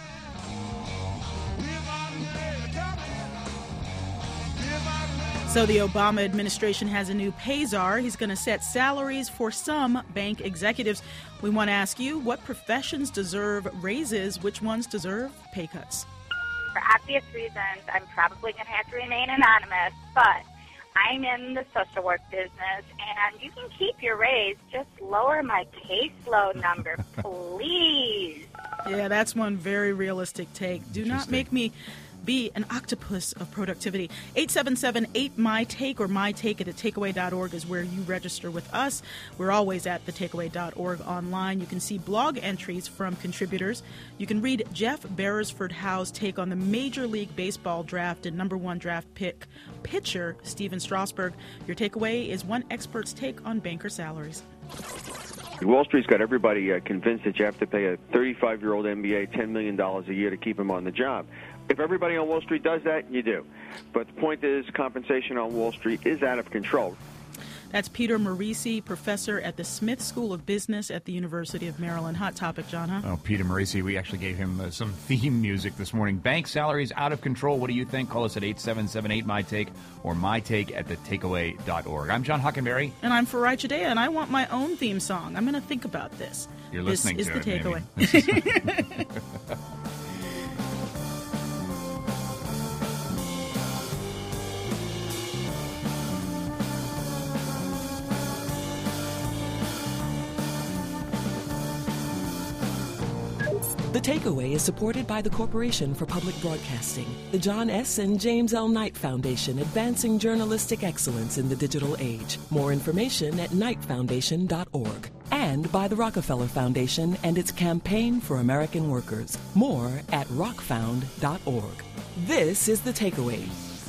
So the Obama administration has a new pay czar. He's going to set salaries for some bank executives. We want to ask you, what professions deserve raises? Which ones deserve pay cuts? For obvious reasons, I'm probably going to have to remain anonymous, but I'm in the social work business, and you can keep your raise. Just lower my caseload number, please. Yeah, that's one very realistic take. Do not make me be an octopus of productivity. eight seven seven eight M Y Take or mytake at the takeaway dot org is where you register with us. We're always at the takeaway dot org online. You can see blog entries from contributors. You can read Jeff Beresford Howe's take on the Major League Baseball draft and number one draft pick pitcher Steven Strasburg. Your takeaway is one expert's take on banker salaries. Wall Street's got everybody uh, convinced that you have to pay a thirty-five-year-old M B A ten million dollars a year to keep him on the job. If everybody on Wall Street does that, you do. But the point is, compensation on Wall Street is out of control. That's Peter Marisi, professor at the Smith School of Business at the University of Maryland. Hot topic, John, huh? Oh, Peter Marisi, we actually gave him uh, some theme music this morning. Bank salaries out of control. What do you think? Call us at eight seven seven eight M Y Take or mytake at the takeaway dot org. I'm John Hockenberry. And I'm Farai Chideya, and I want my own theme song. I'm going to think about this. You're listening this to is it, the takeaway. The Takeaway is supported by the Corporation for Public Broadcasting, the John S. and James L. Knight Foundation, advancing journalistic excellence in the digital age. More information at knight foundation dot org. And by the Rockefeller Foundation and its Campaign for American Workers. More at rock found dot org. This is The Takeaway.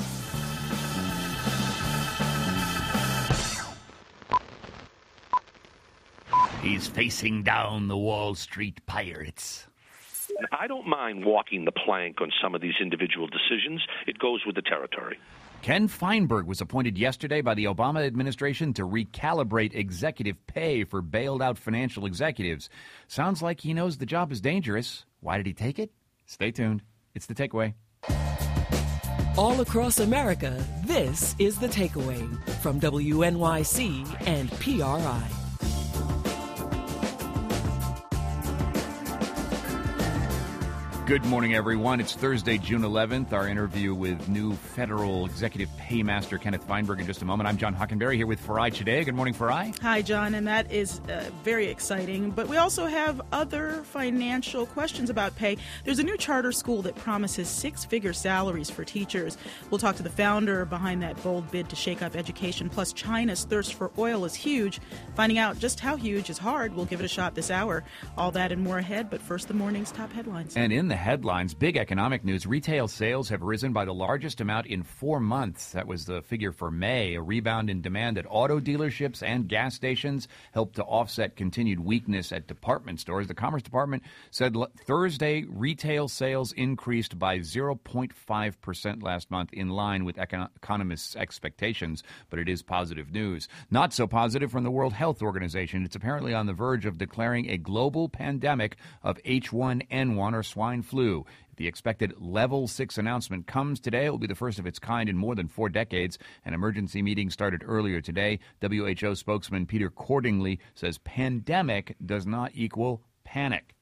He's facing down the Wall Street pirates. I don't mind walking the plank on some of these individual decisions. It goes with the territory. Ken Feinberg was appointed yesterday by the Obama administration to recalibrate executive pay for bailed-out financial executives. Sounds like he knows the job is dangerous. Why did he take it? Stay tuned. It's The Takeaway. All across America, this is The Takeaway from W N Y C and P R I. Good morning, everyone. It's Thursday, June eleventh. Our interview with new federal executive paymaster Kenneth Feinberg in just a moment. I'm John Hockenberry here with Farai Chiday. Good morning, Farai. Hi, John, and that is uh, very exciting. But we also have other financial questions about pay. There's a new charter school that promises six-figure salaries for teachers. We'll talk to the founder behind that bold bid to shake up education. Plus, China's thirst for oil is huge. Finding out just how huge is hard. We'll give it a shot this hour. All that and more ahead, but first, the morning's top headlines. And in the headlines, big economic news. Retail sales have risen by the largest amount in four months. That was the figure for May. A rebound in demand at auto dealerships and gas stations helped to offset continued weakness at department stores. The Commerce Department said Thursday retail sales increased by zero point five percent last month, in line with econ- economists' expectations, but it is positive news. Not so positive from the World Health Organization. It's apparently on the verge of declaring a global pandemic of H one N one or swine flu. The expected level six announcement comes today. It will be the first of its kind in more than four decades. An emergency meeting started earlier today. W H O spokesman Peter Cordingley says pandemic does not equal panic.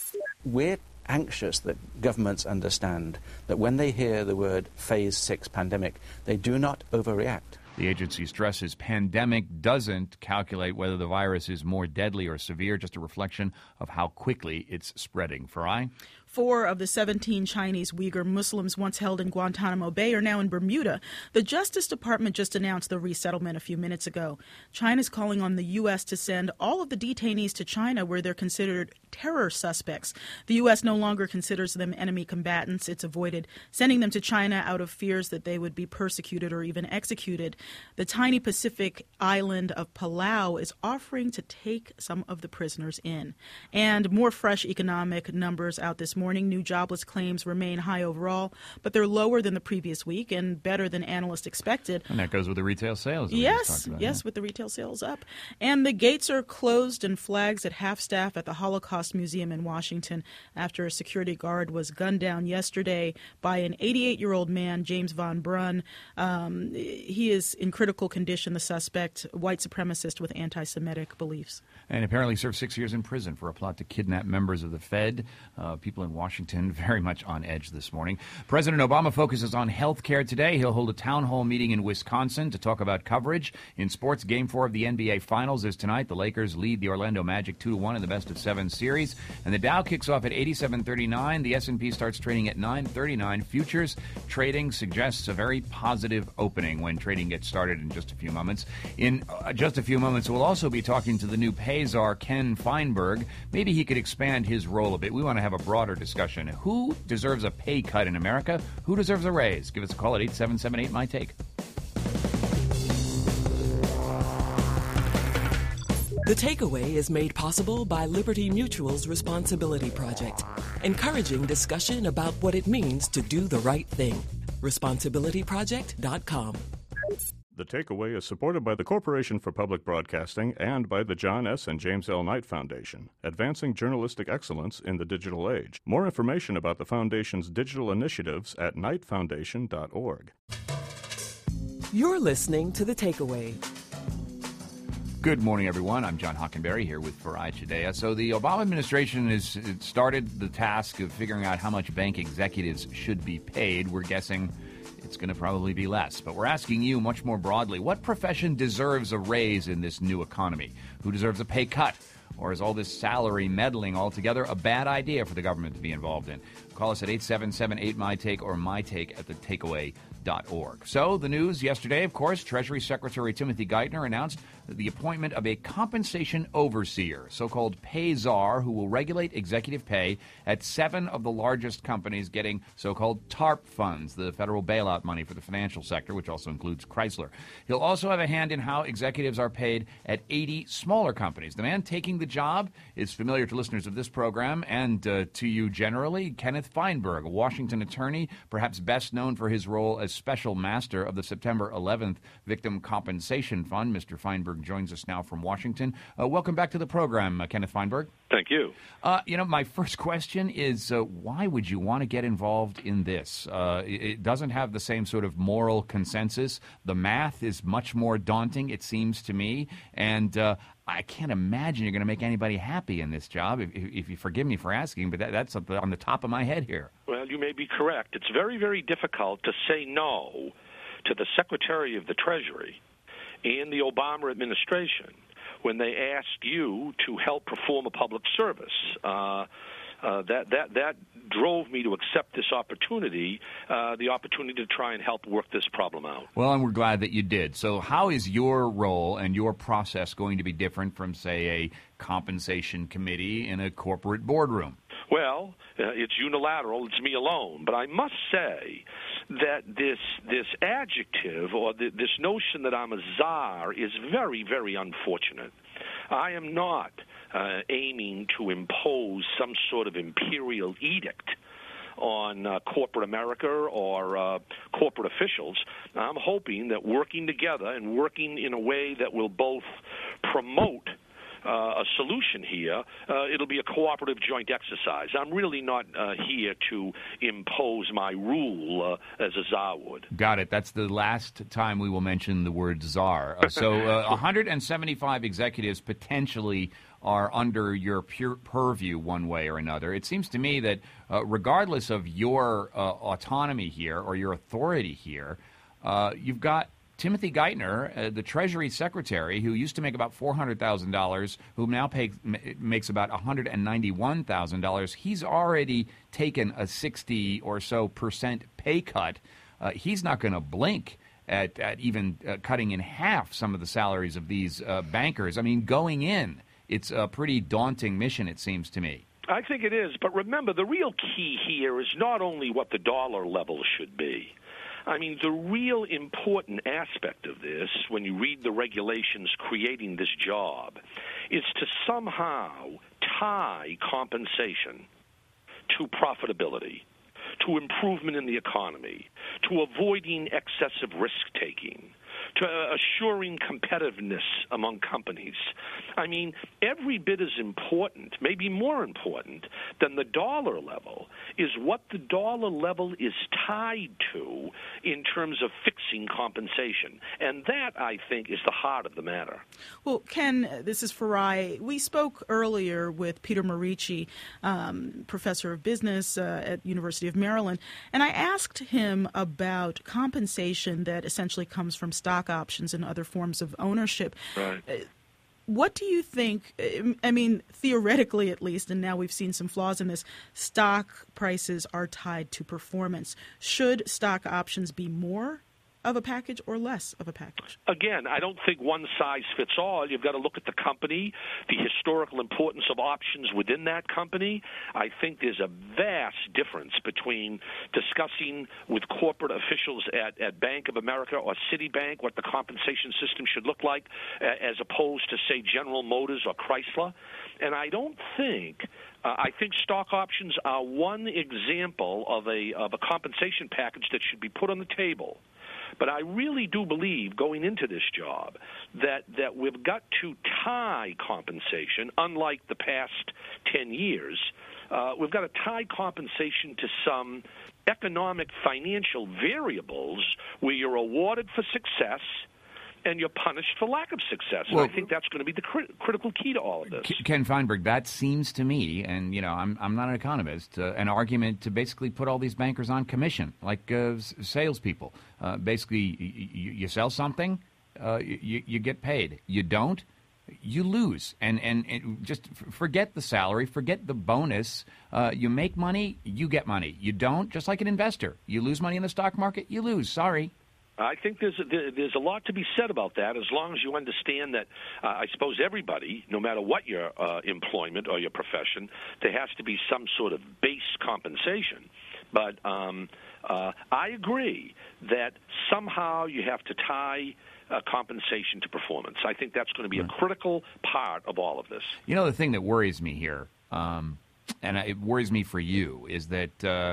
We're anxious that governments understand that when they hear the word phase six pandemic, they do not overreact. The agency stresses pandemic doesn't calculate whether the virus is more deadly or severe, just a reflection of how quickly it's spreading. Farai? Four of the seventeen Chinese Uyghur Muslims once held in Guantanamo Bay are now in Bermuda. The Justice Department just announced the resettlement a few minutes ago. China's calling on the U S to send all of the detainees to China, where they're considered terror suspects. The U S no longer considers them enemy combatants. It's avoided sending them to China out of fears that they would be persecuted or even executed. The tiny Pacific island of Palau is offering to take some of the prisoners in. And more fresh economic numbers out this morning. New jobless claims remain high overall, but they're lower than the previous week and better than analysts expected. And that goes with the retail sales. Yes, about, yes, yeah. with the retail sales up. And the gates are closed and flags at half staff at the Holocaust Museum in Washington after a security guard was gunned down yesterday by an eighty-eight-year-old man, James Von Brunn. Um, he is in critical condition, the suspect, white supremacist with anti-Semitic beliefs. And apparently served six years in prison for a plot to kidnap members of the Fed. Uh, people in Washington very much on edge this morning. President Obama focuses on health care today. He'll hold a town hall meeting in Wisconsin to talk about coverage. In sports, Game four of the N B A Finals is tonight. The Lakers lead the Orlando Magic two to one in the best-of-seven series. And the Dow kicks off at eighty-seven thirty-nine. The S and P starts trading at nine thirty-nine. Futures trading suggests a very positive opening when trading gets started in just a few moments. In uh, just a few moments, we'll also be talking to the new pay czar, Ken Feinberg. Maybe he could expand his role a bit. We want to have a broader discussion. Who deserves a pay cut in America? Who deserves a raise? Give us a call at eight seven seven eight, M Y Take. The Takeaway is made possible by Liberty Mutual's Responsibility Project, encouraging discussion about what it means to do the right thing. responsibility project dot com. The Takeaway is supported by the Corporation for Public Broadcasting and by the John S. and James L. Knight Foundation, advancing journalistic excellence in the digital age. More information about the Foundation's digital initiatives at knight foundation dot org. You're listening to The Takeaway. Good morning, everyone. I'm John Hockenberry here with Farai Chiday. So the Obama administration has started the task of figuring out how much bank executives should be paid. We're guessing it's going to probably be less. But we're asking you much more broadly, what profession deserves a raise in this new economy? Who deserves a pay cut? Or is all this salary meddling altogether a bad idea for the government to be involved in? Call us at eight seven seven eight, M Y Take or mytake at the takeaway dot org. So the news yesterday, of course, Treasury Secretary Timothy Geithner announced the appointment of a compensation overseer, so-called pay czar, who will regulate executive pay at seven of the largest companies getting so-called TARP funds, the federal bailout money for the financial sector, which also includes Chrysler. He'll also have a hand in how executives are paid at eighty smaller companies. The man taking the job is familiar to listeners of this program and uh, to you generally, Kenneth Feinberg, a Washington attorney, perhaps best known for his role as special master of the September eleventh Victim Compensation Fund. Mister Feinberg joins us now from Washington. Uh, welcome back to the program, uh, Kenneth Feinberg. Thank you. Uh, you know, my first question is, uh, why would you want to get involved in this? Uh, it, it doesn't have the same sort of moral consensus. The math is much more daunting, it seems to me. And uh, I can't imagine you're going to make anybody happy in this job, if, if you forgive me for asking, but that, that's on the top of my head here. Well, you may be correct. It's very, very difficult to say no to the Secretary of the Treasury and the Obama administration when they ask you to help perform a public service. Uh, uh, that that that drove me to accept this opportunity, uh, the opportunity to try and help work this problem out. Well, and we're glad that you did. So how is your role and your process going to be different from, say, a compensation committee in a corporate boardroom? Well, uh, it's unilateral. It's me alone. But I must say that this this adjective or the, this notion that I'm a czar is very, very unfortunate. I am not uh, aiming to impose some sort of imperial edict on uh, corporate America or uh, corporate officials. I'm hoping that working together and working in a way that will both promote Uh, a solution here, uh, it'll be a cooperative joint exercise. I'm really not uh, here to impose my rule uh, as a czar would. Got it. That's the last time we will mention the word czar. Uh, so uh, one hundred seventy-five executives potentially are under your pure purview one way or another. It seems to me that uh, regardless of your uh, autonomy here or your authority here, uh, you've got Timothy Geithner, uh, the Treasury Secretary, who used to make about four hundred thousand dollars, who now pay, m- makes about one hundred ninety-one thousand dollars. He's already taken a sixty or so percent pay cut. Uh, he's not going to blink at, at even uh, cutting in half some of the salaries of these uh, bankers. I mean, going in, it's a pretty daunting mission, it seems to me. I think it is. But remember, the real key here is not only what the dollar level should be. I mean, the real important aspect of this, when you read the regulations creating this job, is to somehow tie compensation to profitability, to improvement in the economy, to avoiding excessive risk-taking, to assuring competitiveness among companies. I mean, every bit as important, maybe more important, than the dollar level is what the dollar level is tied to in terms of fixing compensation. And that, I think, is the heart of the matter. Well, Ken, this is Farai. We spoke earlier with Peter Morici, um, professor of business uh, at University of Maryland, and I asked him about compensation that essentially comes from stock options and other forms of ownership. Right. Uh, What do you think, I mean, theoretically at least, and now we've seen some flaws in this, stock prices are tied to performance. Should stock options be more of a package or less of a package? Again, I don't think one size fits all. You've got to look at the company, the historical importance of options within that company. I think there's a vast difference between discussing with corporate officials at, at Bank of America or Citibank what the compensation system should look like as opposed to, say, General Motors or Chrysler. And I don't think Uh, I think stock options are one example of a of a compensation package that should be put on the table. But I really do believe, going into this job, that, that we've got to tie compensation, unlike the past ten years, uh, we've got to tie compensation to some economic financial variables where you're awarded for success and you're punished for lack of success. Well, and I think that's going to be the crit- critical key to all of this. Ken Feinberg, that seems to me, and you know, I'm I'm not an economist, uh, an argument to basically put all these bankers on commission, like uh, salespeople. Uh, basically, you, you sell something, uh, you, you get paid. You don't, you lose. And and, and just forget the salary, forget the bonus. Uh, you make money, you get money. You don't, just like an investor. You lose money in the stock market, you lose. Sorry. I think there's a, there's a lot to be said about that, as long as you understand that, uh, I suppose everybody, no matter what your uh, employment or your profession, there has to be some sort of base compensation. But um, uh, I agree that somehow you have to tie uh, compensation to performance. I think that's going to be a critical part of all of this. You know, the thing that worries me here, um, and it worries me for you, is that uh,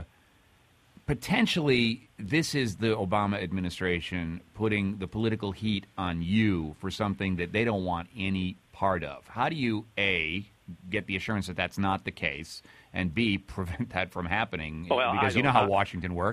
potentially this is the Obama administration putting the political heat on you for something that they don't want any part of. How do you, A, get the assurance that that's not the case, and B, prevent that from happening? Well, because you know how Washington works.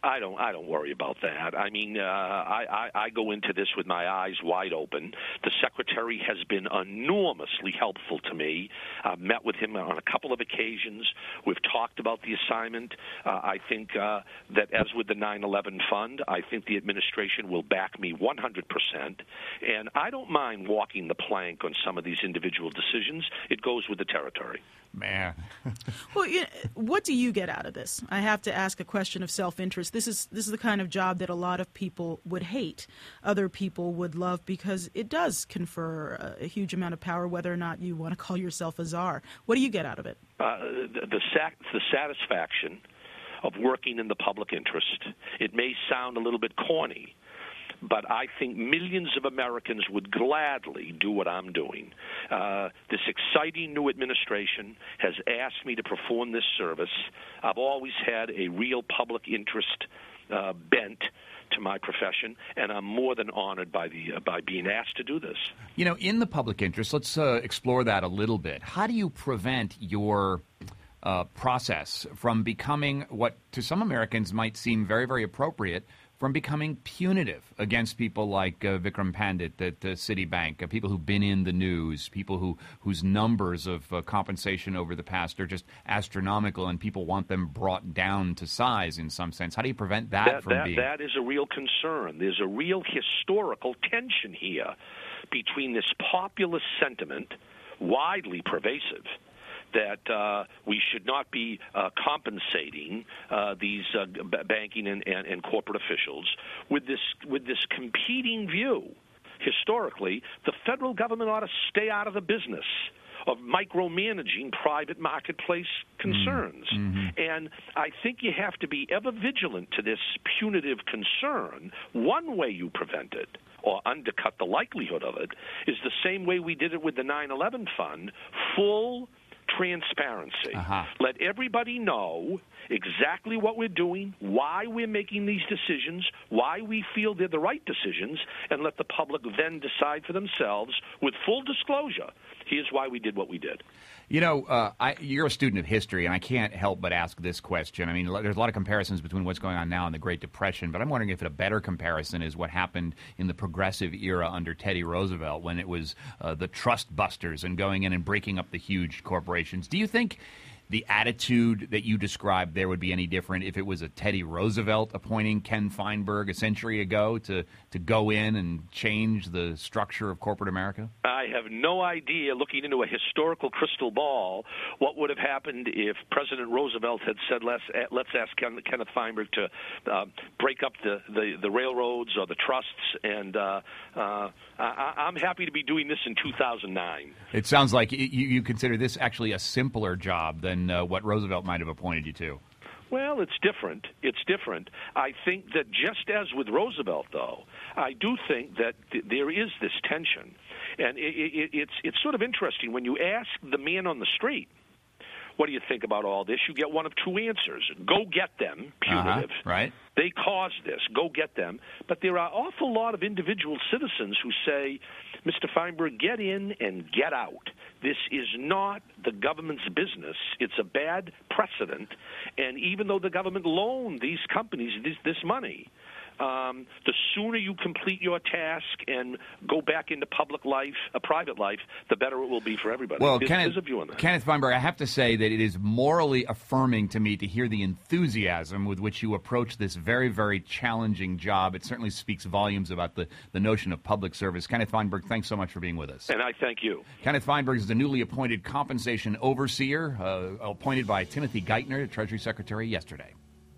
I don't. I don't worry about that. I mean, uh, I, I, I go into this with my eyes wide open. The secretary has been enormously helpful to me. I've met with him on a couple of occasions. We've talked about the assignment. Uh, I think uh, that, as with the nine eleven fund, I think the administration will back me one hundred percent. And I don't mind walking the plank on some of these individual decisions. It goes with the territory. Man. Well, you know, what do you get out of this? I have to ask a question of self-interest. This is this is the kind of job that a lot of people would hate. Other people would love because it does confer a, a huge amount of power, whether or not you want to call yourself a czar. What do you get out of it? Uh, the, the, sac- the satisfaction of working in the public interest. It may sound a little bit corny, but I think millions of Americans would gladly do what I'm doing. Uh, this exciting new administration has asked me to perform this service. I've always had a real public interest uh, bent to my profession, and I'm more than honored by the uh, by being asked to do this. You know, in the public interest, let's uh, explore that a little bit. How do you prevent your uh, process from becoming what to some Americans might seem very, very appropriate, from becoming punitive against people like uh, Vikram Pandit at uh, Citibank, uh, people who've been in the news, people who whose numbers of uh, compensation over the past are just astronomical, and people want them brought down to size in some sense? How do you prevent that, that from that, being? That is a real concern. There's a real historical tension here between this populist sentiment, widely pervasive, that uh, we should not be uh, compensating uh, these uh, b- banking and, and, and corporate officials with this with this competing view. Historically, the federal government ought to stay out of the business of micromanaging private marketplace concerns. Mm-hmm. And I think you have to be ever vigilant to this punitive concern. One way you prevent it or undercut the likelihood of it is the same way we did it with the nine eleven fund, full transparency. Uh-huh. Let everybody know exactly what we're doing, why we're making these decisions, why we feel they're the right decisions, and let the public then decide for themselves with full disclosure, here's why we did what we did. You know, uh, I, you're a student of history, and I can't help but ask this question. I mean, there's a lot of comparisons between what's going on now and the Great Depression, but I'm wondering if a better comparison is what happened in the progressive era under Teddy Roosevelt, when it was uh, the trust busters and going in and breaking up the huge corporations. Do you think the attitude that you described there would be any different if it was a Teddy Roosevelt appointing Ken Feinberg a century ago to, to go in and change the structure of corporate America? I have no idea, looking into a historical crystal ball, what would have happened if President Roosevelt had said, let's, let's ask Ken, Kenneth Feinberg to uh, break up the, the, the railroads or the trusts. And uh, uh, I, I'm happy to be doing this in two thousand nine. It sounds like you, you consider this actually a simpler job than uh, what Roosevelt might have appointed you to. Well, it's different. It's different. I think that just as with Roosevelt, though, I do think that th- there is this tension. And it, it, it's it's sort of interesting. When you ask the man on the street, what do you think about all this? You get one of two answers. Go get them, punitive. Uh-huh, right. They caused this. Go get them. But there are an awful lot of individual citizens who say, Mister Feinberg, get in and get out. This is not the government's business. It's a bad precedent. And even though the government loaned these companies this, this money, Um, the sooner you complete your task and go back into public life, a private life, the better it will be for everybody. Well, there's, Kenneth, there's a view on that. Kenneth Feinberg, I have to say that it is morally affirming to me to hear the enthusiasm with which you approach this very, very challenging job. It certainly speaks volumes about the, the notion of public service. Kenneth Feinberg, thanks so much for being with us. And I thank you. Kenneth Feinberg is the newly appointed compensation overseer, uh, appointed by Timothy Geithner, Treasury Secretary, yesterday.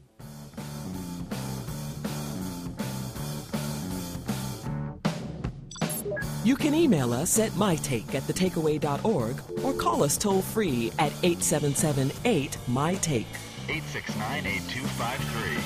You can email us at mytake at thetakeaway dot org or call us toll-free at eight seven seven eight, M Y Take. eight six nine, eight two five three.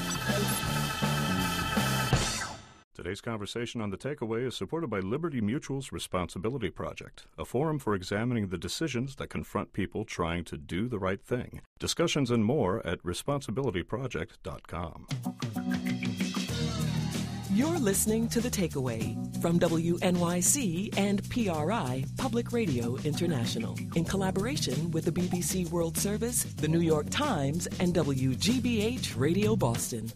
Today's conversation on The Takeaway is supported by Liberty Mutual's Responsibility Project, a forum for examining the decisions that confront people trying to do the right thing. Discussions and more at responsibility project dot com. You're listening to The Takeaway from W N Y C and P R I, Public Radio International, in collaboration with the B B C World Service, the New York Times, and W G B H Radio Boston.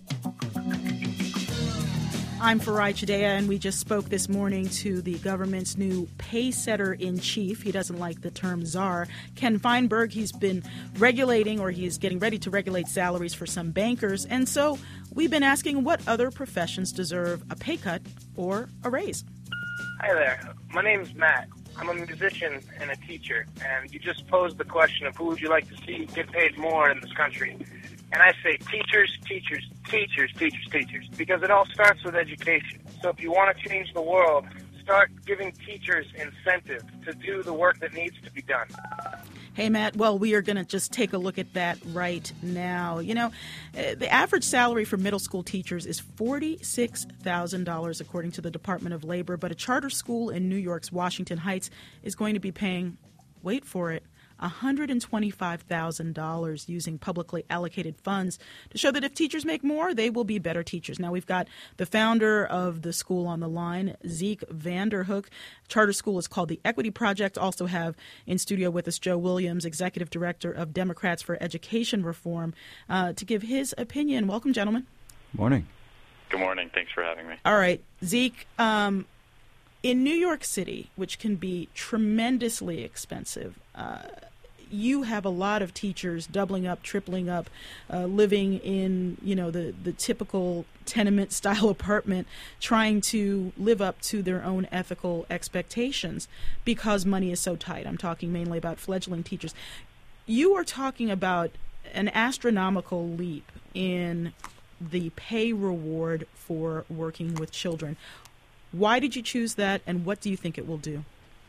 I'm Farai Chideya, and we just spoke this morning to the government's new pay-setter-in-chief. He doesn't like the term czar. Ken Feinberg. He's been regulating, or he's getting ready to regulate salaries for some bankers. And so we've been asking what other professions deserve a pay cut or a raise. Hi there. My name's Matt. I'm a musician and a teacher, and you just posed the question of who would you like to see get paid more in this country. And I say teachers, teachers, teachers, teachers, teachers, because it all starts with education. So if you want to change the world, start giving teachers incentive to do the work that needs to be done. Hey, Matt, well, we are going to just take a look at that right now. You know, the average salary for middle school teachers is forty-six thousand dollars, according to the Department of Labor, but a charter school in New York's Washington Heights is going to be paying, wait for it, one hundred twenty-five thousand dollars using publicly allocated funds to show that if teachers make more, they will be better teachers. Now, we've got the founder of the school on the line, Zeke Vanderhook. Charter school is called the Equity Project. Also have in studio with us Joe Williams, Executive Director of Democrats for Education Reform, uh, to give his opinion. Welcome, gentlemen. Morning. Good morning. Thanks for having me. All right. Zeke, um, in New York City, which can be tremendously expensive, uh, you have a lot of teachers doubling up, tripling up, uh, living in, you know, the, the typical tenement-style apartment, trying to live up to their own ethical expectations because money is so tight. I'm talking mainly about fledgling teachers. You are talking about an astronomical leap in the pay reward for working with children. Why did you choose that, and what do you think it will do?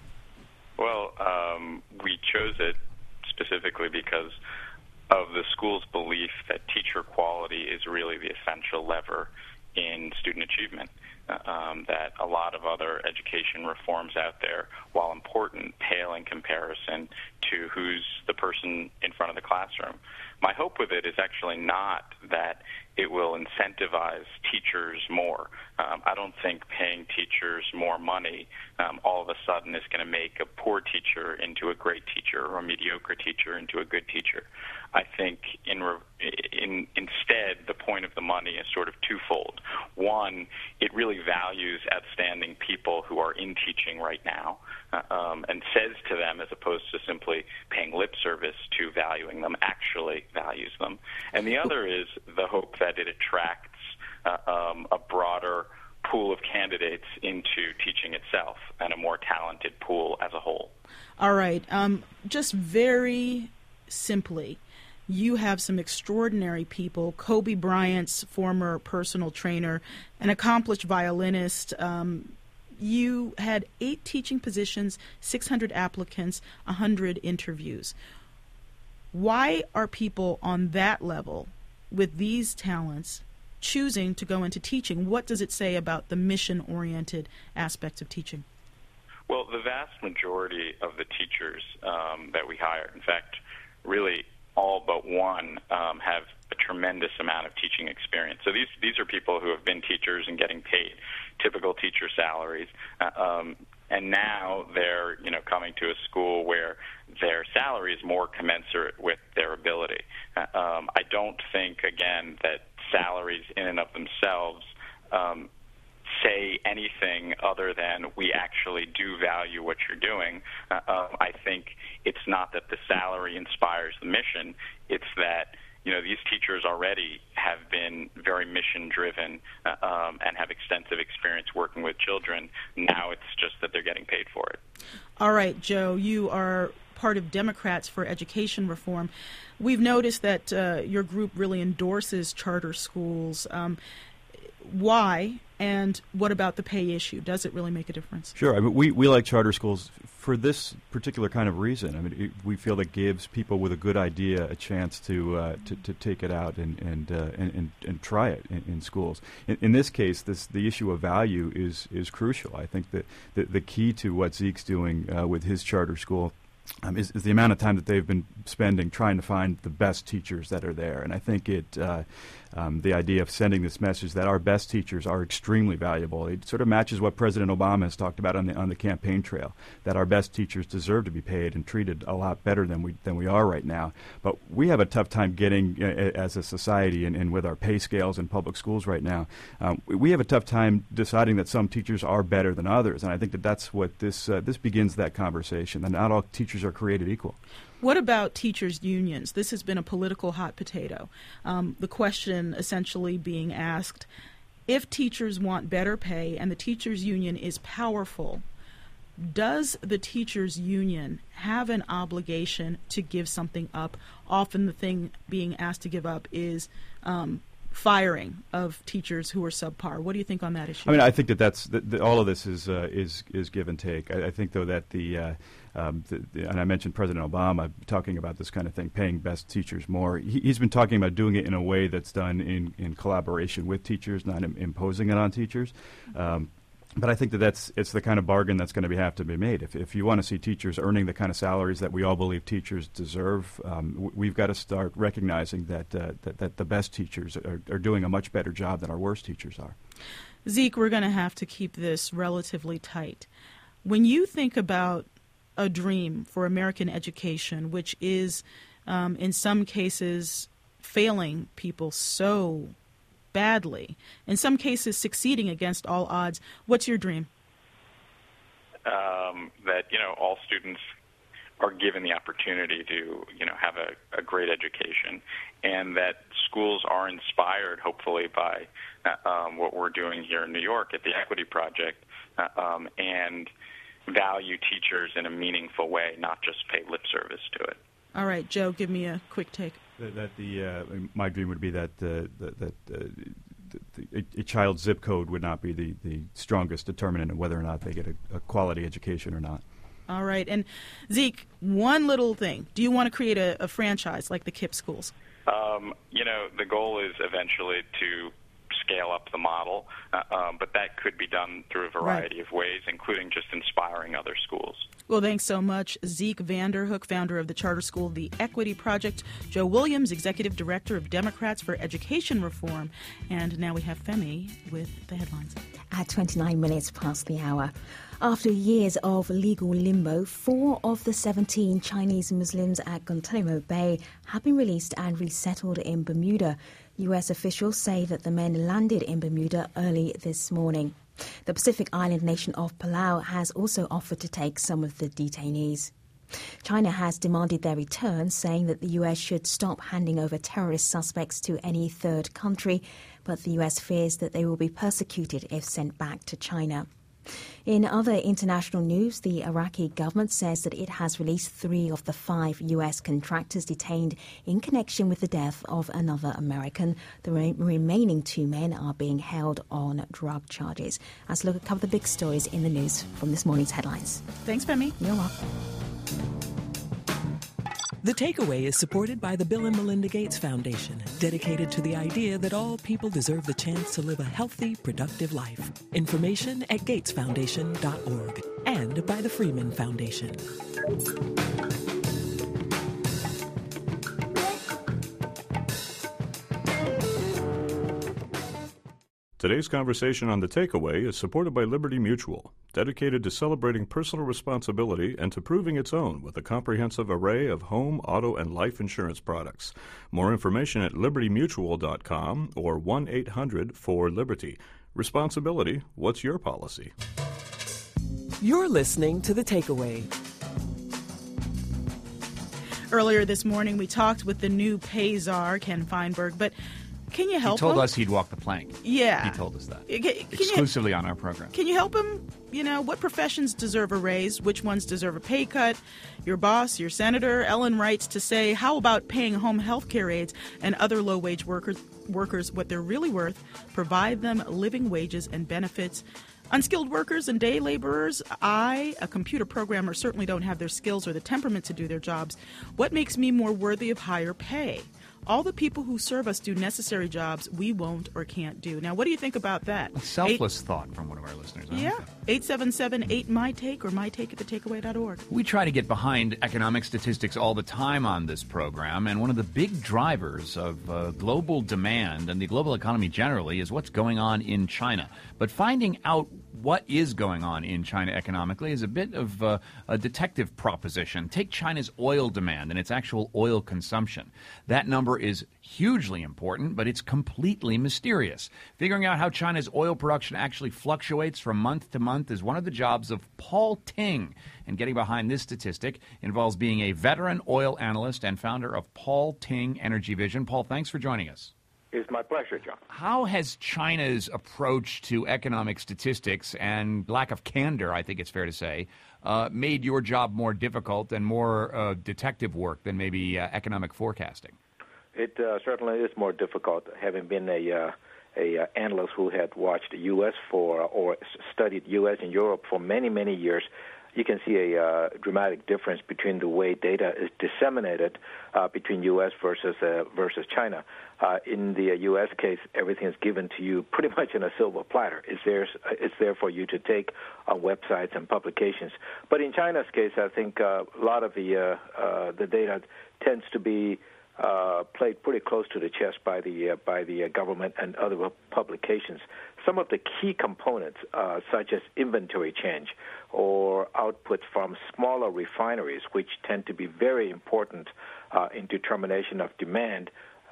Well, um, we chose it specifically because of the school's belief that teacher quality is really the essential lever in student achievement, uh, um, that a lot of other education reforms out there, while important, pale in comparison to who's the person in front of the classroom. My hope with it is actually not that it will incentivize teachers more. Um, I don't think paying teachers more money um, all of a sudden is going to make a poor teacher into a great teacher or a mediocre teacher into a good teacher. I think in, in, instead the point of the money is sort of twofold. One, it really values outstanding people who are in teaching right now uh, um, and says to them, as opposed to simply paying lip service to valuing them, actually values them. And the other is the hope that it attracts uh, um, a broader pool of candidates into teaching itself and a more talented pool as a whole. All right. Um, just very simply, you have some extraordinary people. Kobe Bryant's former personal trainer, an accomplished violinist. Um, you had eight teaching positions, six hundred applicants, one hundred interviews. Why are people on that level with these talents choosing to go into teaching? What does it say about the mission-oriented aspects of teaching? Well, the vast majority of the teachers um, that we hire, in fact, really all but one, um, have a tremendous amount of teaching experience. So these these are people who have been teachers and getting paid typical teacher salaries, uh, um, and now they're you know coming to a school where their salary is more commensurate with their ability. Uh, um, I don't think, again, that salaries in and of themselves um, say anything other than we actually do value what you're doing. Uh, um, I think it's not that the salary inspires the mission. It's that, you know, these teachers already have been very mission-driven uh, um, and have extensive experience working with children. Now it's just that they're getting paid for it. All right, Joe, you are part of Democrats for Education Reform. We've noticed that uh, your group really endorses charter schools. Um, why, and what about the pay issue? Does it really make a difference? Sure. I mean, we, we like charter schools for this particular kind of reason. I mean, it, we feel it gives people with a good idea a chance to uh, to, to take it out and and uh, and, and, and try it in, in schools. In, in this case, this the issue of value is is crucial. I think that the, the key to what Zeke's doing uh, with his charter school Um, is, is the amount of time that they've been spending trying to find the best teachers that are there. And I think it uh, um, the idea of sending this message that our best teachers are extremely valuable. It sort of matches what President Obama has talked about on the on the campaign trail, that our best teachers deserve to be paid and treated a lot better than we than we are right now. But we have a tough time getting, uh, as a society and, and with our pay scales in public schools right now, um, we have a tough time deciding that some teachers are better than others. And I think that that's what this uh, this begins that conversation, that not all teachers are created equal. What about teachers' unions? This has been a political hot potato. Um, the question essentially being asked, if teachers want better pay and the teachers' union is powerful, does the teachers' union have an obligation to give something up? Often the thing being asked to give up is um, firing of teachers who are subpar. What do you think on that issue? I mean, I think that that's that, that all of this is uh, is is give and take. I, I think, though, that the, uh, um, the, the and I mentioned President Obama talking about this kind of thing, paying best teachers more. He, he's been talking about doing it in a way that's done in, in collaboration with teachers, not im- imposing it on teachers. Um, But I think that that's it's the kind of bargain that's going to be, have to be made. If if you want to see teachers earning the kind of salaries that we all believe teachers deserve, um, w- we've got to start recognizing that, uh, that that the best teachers are, are doing a much better job than our worst teachers are. Zeke, we're going to have to keep this relatively tight. When you think about a dream for American education, which is um, in some cases failing people so badly, in some cases succeeding against all odds, what's your dream? Um, that, you know, all students are given the opportunity to, you know, have a, a great education, and that schools are inspired, hopefully, by uh, um, what we're doing here in New York at the Equity Project, uh, um, and value teachers in a meaningful way, not just pay lip service to it. All right, Joe, give me a quick take. That, that the uh, my dream would be that uh, that, that uh, the, the, a, a child's zip code would not be the, the strongest determinant of whether or not they get a, a quality education or not. All right, and Zeke, one little thing: do you want to create a, a franchise like the KIPP schools? Um, you know, the goal is eventually to scale up the model, uh, um, but that could be done through a variety Right. of ways, including just inspiring other schools. Well, thanks so much, Zeke Vanderhook, founder of the charter school The Equity Project, Joe Williams, executive director of Democrats for Education Reform, and now we have Femi with the headlines. At twenty-nine minutes past the hour. After years of legal limbo, four of the seventeen Chinese Muslims at Guantanamo Bay have been released and resettled in Bermuda. U S officials say that the men landed in Bermuda early this morning. The Pacific island nation of Palau has also offered to take some of the detainees. China has demanded their return, saying that the U S should stop handing over terrorist suspects to any third country, but the U S fears that they will be persecuted if sent back to China. In other international news, the Iraqi government says that it has released three of the five U S contractors detained in connection with the death of another American. The re- remaining two men are being held on drug charges. Let's look at a couple of the big stories in the news from this morning's headlines. Thanks, Femi. You're welcome. The Takeaway is supported by the Bill and Melinda Gates Foundation, dedicated to the idea that all people deserve the chance to live a healthy, productive life. Information at gates foundation dot org, and by the Freeman Foundation. Today's conversation on The Takeaway is supported by Liberty Mutual, dedicated to celebrating personal responsibility and to proving its own with a comprehensive array of home, auto, and life insurance products. More information at liberty mutual dot com or one eight hundred four liberty. Responsibility, what's your policy? You're listening to The Takeaway. Earlier this morning, we talked with the new pay czar, Ken Feinberg, but can you help He told him? us he'd walk the plank. Yeah. He told us that. Can- can you- Exclusively on our program. Can you help him? You know, what professions deserve a raise? Which ones deserve a pay cut? Your boss, your senator, Ellen writes to say, how about paying home health care aides and other low-wage workers, workers what they're really worth? Provide them living wages and benefits. Unskilled workers and day laborers, I, a computer programmer, certainly don't have their skills or the temperament to do their jobs. What makes me more worthy of higher pay? all the people who serve us do necessary jobs we won't or can't do. Now, what do you think about that? A selfless Eight, thought from one of our listeners. Huh? Yeah, eight seven seven eight M Y Take or my take at the takeaway dot org. We try to get behind economic statistics all the time on this program, and one of the big drivers of uh, global demand and the global economy generally is what's going on in China. But finding out what is going on in China economically is a bit of uh, a detective proposition. Take China's oil demand and its actual oil consumption. That number is hugely important, but it's completely mysterious. Figuring out how China's oil production actually fluctuates from month to month is one of the jobs of Paul Ting. And getting behind this statistic involves being a veteran oil analyst and founder of Paul Ting Energy Vision. Paul, thanks for joining us. It's my pleasure, John. How has China's approach to economic statistics and lack of candor, I think it's fair to say, uh, made your job more difficult and more uh, detective work than maybe uh, economic forecasting? It uh, certainly is more difficult, having been a uh, a uh, analyst who had watched the U S for or studied U S and Europe for many, many years. You can see a uh, dramatic difference between the way data is disseminated uh, between U S versus uh, versus China. Uh, in the uh, U S case, everything is given to you pretty much in a silver platter. It's there, it's there for you to take on websites and publications. But in China's case, I think uh, a lot of the uh, uh, the data tends to be Uh, played pretty close to the chest by the uh, by the uh, government and other publications. Some of the key components, uh, such as inventory change or outputs from smaller refineries, which tend to be very important uh, in determination of demand,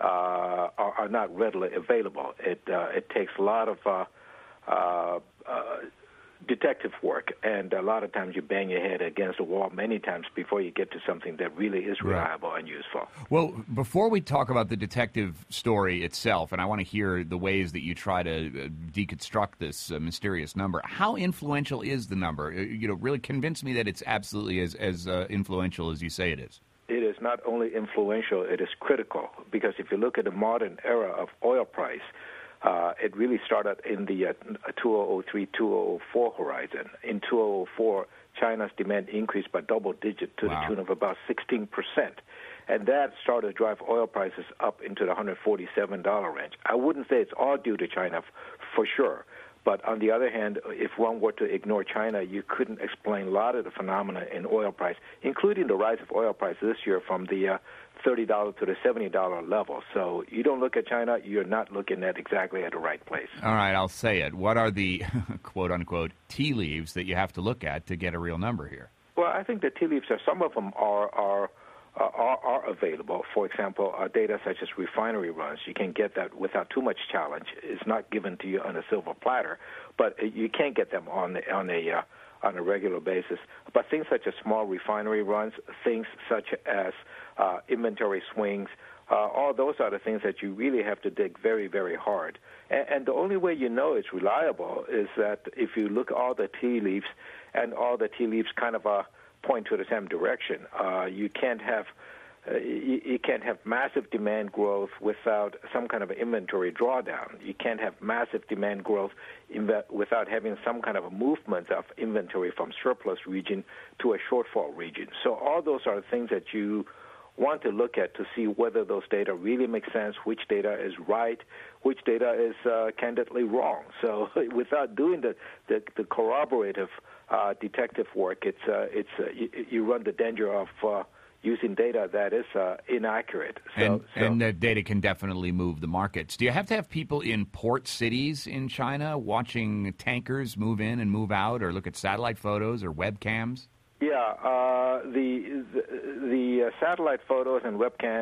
uh, are, are not readily available. It uh, it takes a lot of uh, uh, uh, detective work, and a lot of times you bang your head against a wall many times before you get to something that really is reliable right. and useful. Well, before we talk about the detective story itself, and I want to hear the ways that you try to uh, deconstruct this uh, mysterious number, how influential is the number? Uh, you know, really convince me that it's absolutely as, as uh, influential as you say it is. It is not only influential, it is critical, because if you look at the modern era of oil price, Uh, it really started in the uh, two thousand three, two thousand four horizon. In two thousand four, China's demand increased by double digit to wow. the tune of about sixteen percent. And that started to drive oil prices up into the one hundred forty-seven dollars range. I wouldn't say it's all due to China f- for sure. But on the other hand, if one were to ignore China, you couldn't explain a lot of the phenomena in oil price, including the rise of oil price this year from the uh, thirty dollars to the seventy dollars level. So you don't look at China, you're not looking at exactly at the right place. All right, I'll say it. What are the quote-unquote tea leaves that you have to look at to get a real number here? Well, I think the tea leaves are, some of them are, are Uh, are, are available. For example, uh, data such as refinery runs, you can get that without too much challenge. It's not given to you on a silver platter, but uh, you can't get them on the, on a uh, on a regular basis. But things such as small refinery runs, things such as uh, inventory swings, uh, all those are the things that you really have to dig very, very hard. And, and the only way you know it's reliable is that if you look at all the tea leaves, and all the tea leaves kind of uh, point to the same direction. Uh, you can't have uh, you, you can't have massive demand growth without some kind of inventory drawdown. You can't have massive demand growth inve- without having some kind of a movement of inventory from surplus region to a shortfall region. So all those are things that you want to look at to see whether those data really make sense, which data is right, which data is uh, candidly wrong. So without doing the, the, the corroborative uh, detective work, it's uh, it's uh, you, you run the danger of uh, using data that is uh, inaccurate. So, and so. and the data can definitely move the markets. Do you have to have people in port cities in China watching tankers move in and move out, or look at satellite photos or webcams? Yeah, uh, the the, the uh, satellite photos and webcam,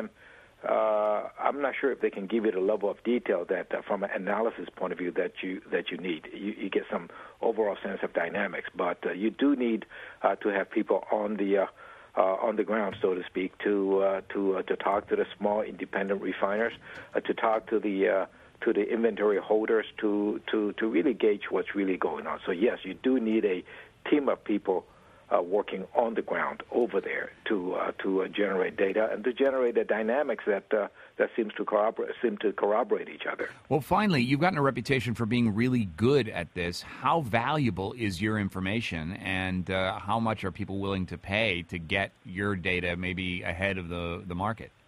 uh, I'm not sure if they can give you the level of detail that, uh, from an analysis point of view, that you that you need. You, you get some overall sense of dynamics, but uh, you do need uh, to have people on the uh, uh, on the ground, so to speak, to uh, to uh, to talk to the small independent refiners, uh, to talk to the uh, to the inventory holders, to to to really gauge what's really going on. So yes, you do need a team of people Uh, working on the ground over there to uh, to uh, generate data and to generate the dynamics that uh, that seems to corroborate seem to corroborate each other. Well, finally, you've gotten a reputation for being really good at this. How valuable is your information, and uh, how much are people willing to pay to get your data maybe ahead of the the market?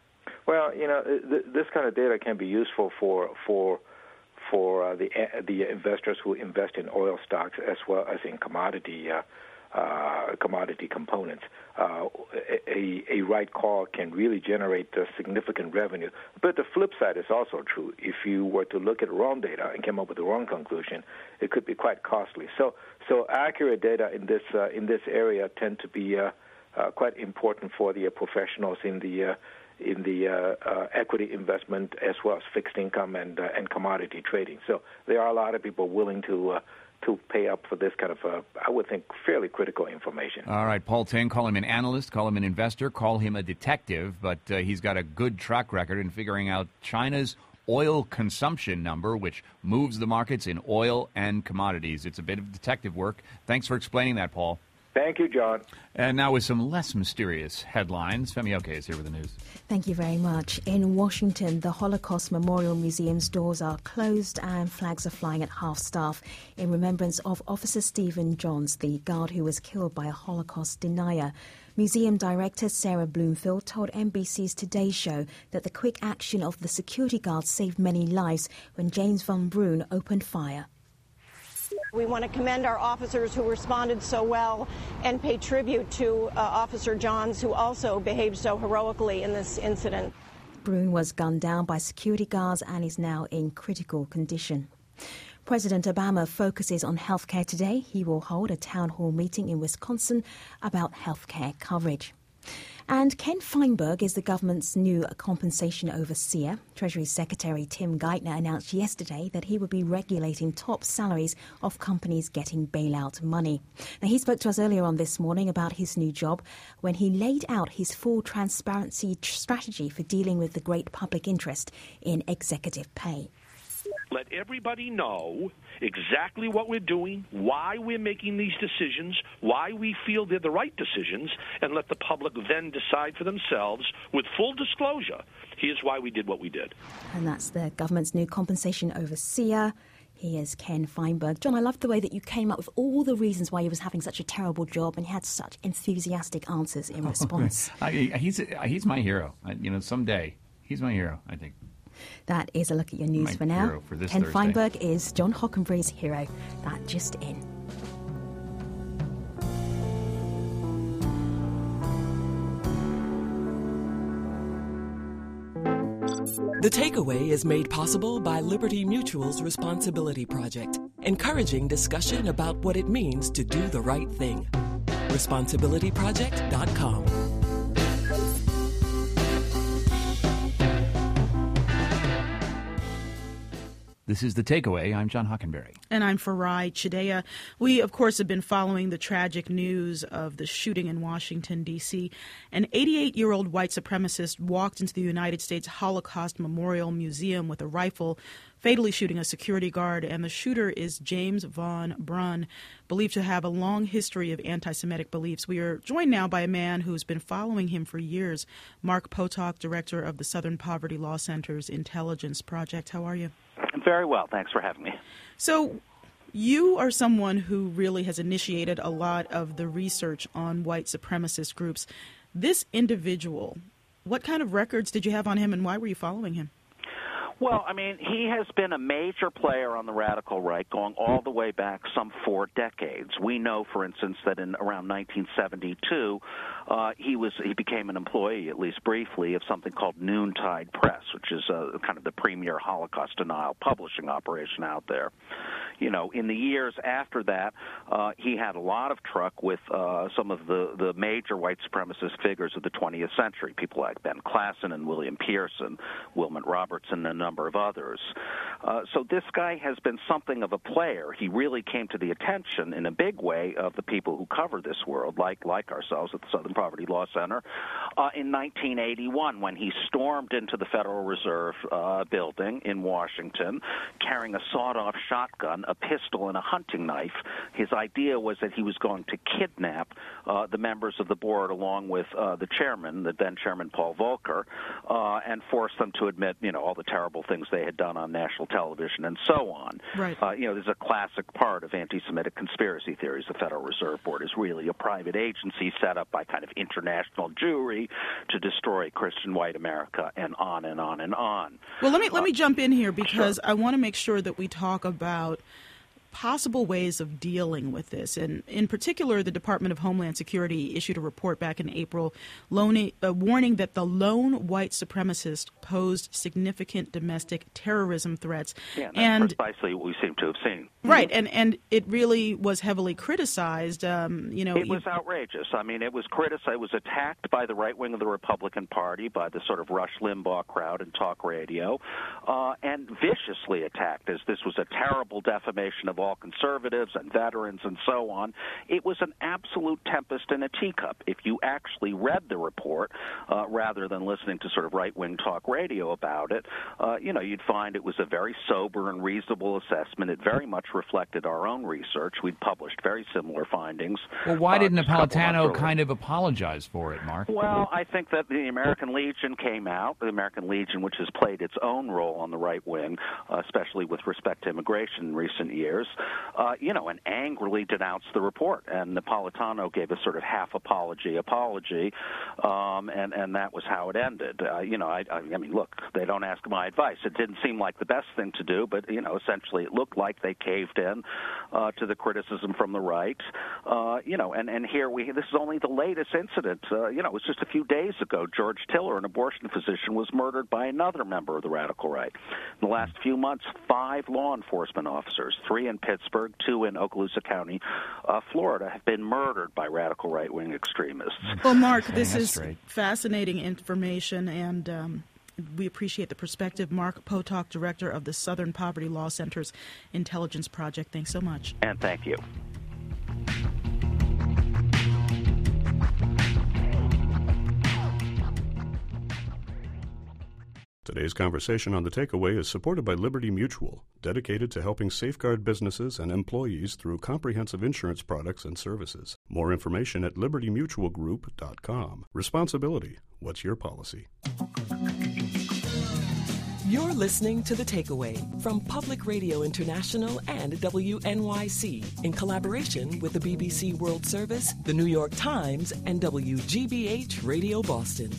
Well, you know, th- this kind of data can be useful for for for uh, the uh, the investors who invest in oil stocks as well as in commodity uh, uh, commodity components. Uh, a, a right call can really generate uh, significant revenue. But the flip side is also true. If you were to look at wrong data and came up with the wrong conclusion, it could be quite costly. So, so accurate data in this uh, in this area tend to be uh, uh, quite important for the uh, professionals in the uh, in the uh, uh, equity investment as well as fixed income and uh, and commodity trading. So there are a lot of people willing to uh, to pay up for this kind of, uh, I would think, fairly critical information. All right, Paul Ting, call him an analyst, call him an investor, call him a detective, but uh, he's got a good track record in figuring out China's oil consumption number, which moves the markets in oil and commodities. It's a bit of detective work. Thanks for explaining that, Paul. Thank you, John. And now with some less mysterious headlines, Femi Oke is here with the news. Thank you very much. In Washington, the Holocaust Memorial Museum's doors are closed and flags are flying at half-staff in remembrance of Officer Stephen Johns, the guard who was killed by a Holocaust denier. Museum Director Sarah Bloomfield told N B C's Today Show that the quick action of the security guards saved many lives when James von Brunn opened fire. We want to commend our officers who responded so well and pay tribute to uh, Officer Johns, who also behaved so heroically in this incident. Brunn was gunned down by security guards and is now in critical condition. President Obama focuses on healthcare today. He will hold a town hall meeting in Wisconsin about healthcare coverage. And Ken Feinberg is the government's new compensation overseer. Treasury Secretary Tim Geithner announced yesterday that he would be regulating top salaries of companies getting bailout money. Now, he spoke to us earlier on this morning about his new job when he laid out his full transparency strategy for dealing with the great public interest in executive pay. Let everybody know exactly what we're doing, why we're making these decisions, why we feel they're the right decisions, and let the public then decide for themselves with full disclosure, here's why we did what we did. And that's the government's new compensation overseer. He is Ken Feinberg. John, I love the way that you came up with all the reasons why he was having such a terrible job, and he had such enthusiastic answers in response. I, he's, he's my hero. I, you know, someday, he's my hero, I think. That is a look at your news My for now. hero for this Ken Thursday. Feinberg is John Hockenberry's hero. That just in. The Takeaway is made possible by Liberty Mutual's Responsibility Project, encouraging discussion about what it means to do the right thing. responsibility project dot com. This is The Takeaway. I'm John Hockenberry. And I'm Farai Chideya. We, of course, have been following the tragic news of the shooting in Washington, D C An eighty-eight-year-old white supremacist walked into the United States Holocaust Memorial Museum with a rifle, fatally shooting a security guard, and the shooter is James von Brunn, believed to have a long history of anti-Semitic beliefs. We are joined now by a man who's been following him for years, Mark Potok, director of the Southern Poverty Law Center's Intelligence Project. How are you? Very well. Thanks for having me. So you are someone who really has initiated a lot of the research on white supremacist groups. This individual, what kind of records did you have on him, and why were you following him? Well, I mean, he has been a major player on the radical right going all the way back some four decades. We know, for instance, that in around nineteen seventy-two, uh, he was he became an employee, at least briefly, of something called Noontide Press, which is uh, kind of the premier Holocaust denial publishing operation out there. You know, in the years after that, uh, he had a lot of truck with uh, some of the, the major white supremacist figures of the twentieth century, people like Ben Klassen and William Pearson, Wilmot Robertson, and a number of others. Uh, so this guy has been something of a player. He really came to the attention in a big way of the people who cover this world, like like ourselves at the Southern Poverty Law Center, uh, in nineteen eighty-one when he stormed into the Federal Reserve uh, building in Washington carrying a sawed-off shotgun a pistol and a hunting knife. His idea was that he was going to kidnap uh, the members of the board along with uh, the chairman, the then chairman Paul Volcker, uh, and force them to admit, you know, all the terrible things they had done on national television and so on. Right. Uh, you know, there's a classic part of anti-Semitic conspiracy theories. The Federal Reserve Board is really a private agency set up by kind of international Jewry to destroy Christian white America, and on and on and on. Well, let me let me uh, jump in here because sure. I want to make sure that we talk about possible ways of dealing with this. And in particular, the Department of Homeland Security issued a report back in April loaning, uh, warning that the lone white supremacist posed significant domestic terrorism threats. Yeah, that's and precisely what we seem to have seen. Right, and, and it really was heavily criticized. Um, you know, It was outrageous. I mean, it was criticized. It was attacked by the right wing of the Republican Party, by the sort of Rush Limbaugh crowd in talk radio, uh, and viciously attacked as this was a terrible defamation of all conservatives and veterans and so on. It was an absolute tempest in a teacup. If you actually read the report, uh, rather than listening to sort of right-wing talk radio about it, uh, you know, you'd find it was a very sober and reasonable assessment. It very much reflected our own research. We'd published very similar findings. Well, why uh, did just a couple Napolitano months earlier. kind of apologize for it, Mark? Well, I think that the American Legion came out, the American Legion, which has played its own role on the right wing, uh, especially with respect to immigration in recent years, uh, you know, and angrily denounced the report. And Napolitano gave a sort of half apology, apology, um, and, and that was how it ended. Uh, you know, I, I mean, look, they don't ask my advice. It didn't seem like the best thing to do, but, you know, essentially it looked like they caved in uh, to the criticism from the right. Uh, you know, and, and here we, this is only the latest incident. Uh, you know, it was just a few days ago. George Tiller, an abortion physician, was murdered by another member of the radical right. In the last few months, five law enforcement officers, three in Pittsburgh, two in Okaloosa County, uh, Florida, have been murdered by radical right-wing extremists. Well, Mark, this That's is straight. fascinating information, and um, we appreciate the perspective. Mark Potok, Director of the Southern Poverty Law Center's Intelligence Project. Thanks so much. And thank you. Today's conversation on The Takeaway is supported by Liberty Mutual, dedicated to helping safeguard businesses and employees through comprehensive insurance products and services. More information at liberty mutual group dot com. Responsibility. What's your policy? You're listening to The Takeaway from Public Radio International and W N Y C in collaboration with the B B C World Service, the New York Times, and W G B H Radio Boston.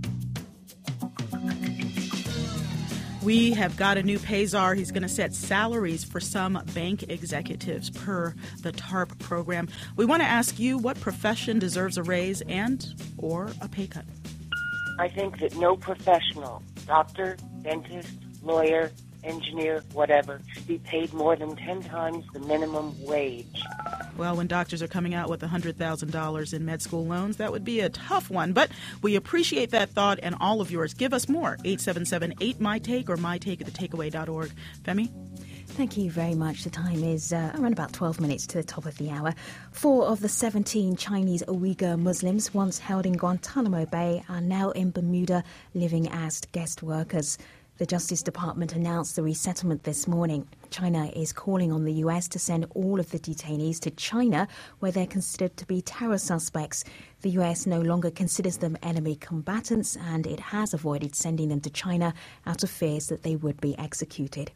We have got a new pay czar. He's going to set salaries for some bank executives per the TARP program. We want to ask you what profession deserves a raise and or a pay cut. I think that no professional, doctor, dentist, lawyer, engineer, whatever, should be paid more than ten times the minimum wage. Well, when doctors are coming out with one hundred thousand dollars in med school loans, that would be a tough one. But we appreciate that thought and all of yours. Give us more. eight seven seven eight my take or my take at the takeaway dot org. Femi? Thank you very much. The time is uh, around about twelve minutes to the top of the hour. Four of the seventeen Chinese Uyghur Muslims once held in Guantanamo Bay are now in Bermuda living as guest workers. The Justice Department announced the resettlement this morning. China is calling on the U S to send all of the detainees to China, where they're considered to be terror suspects. The U S no longer considers them enemy combatants, and it has avoided sending them to China out of fears that they would be executed.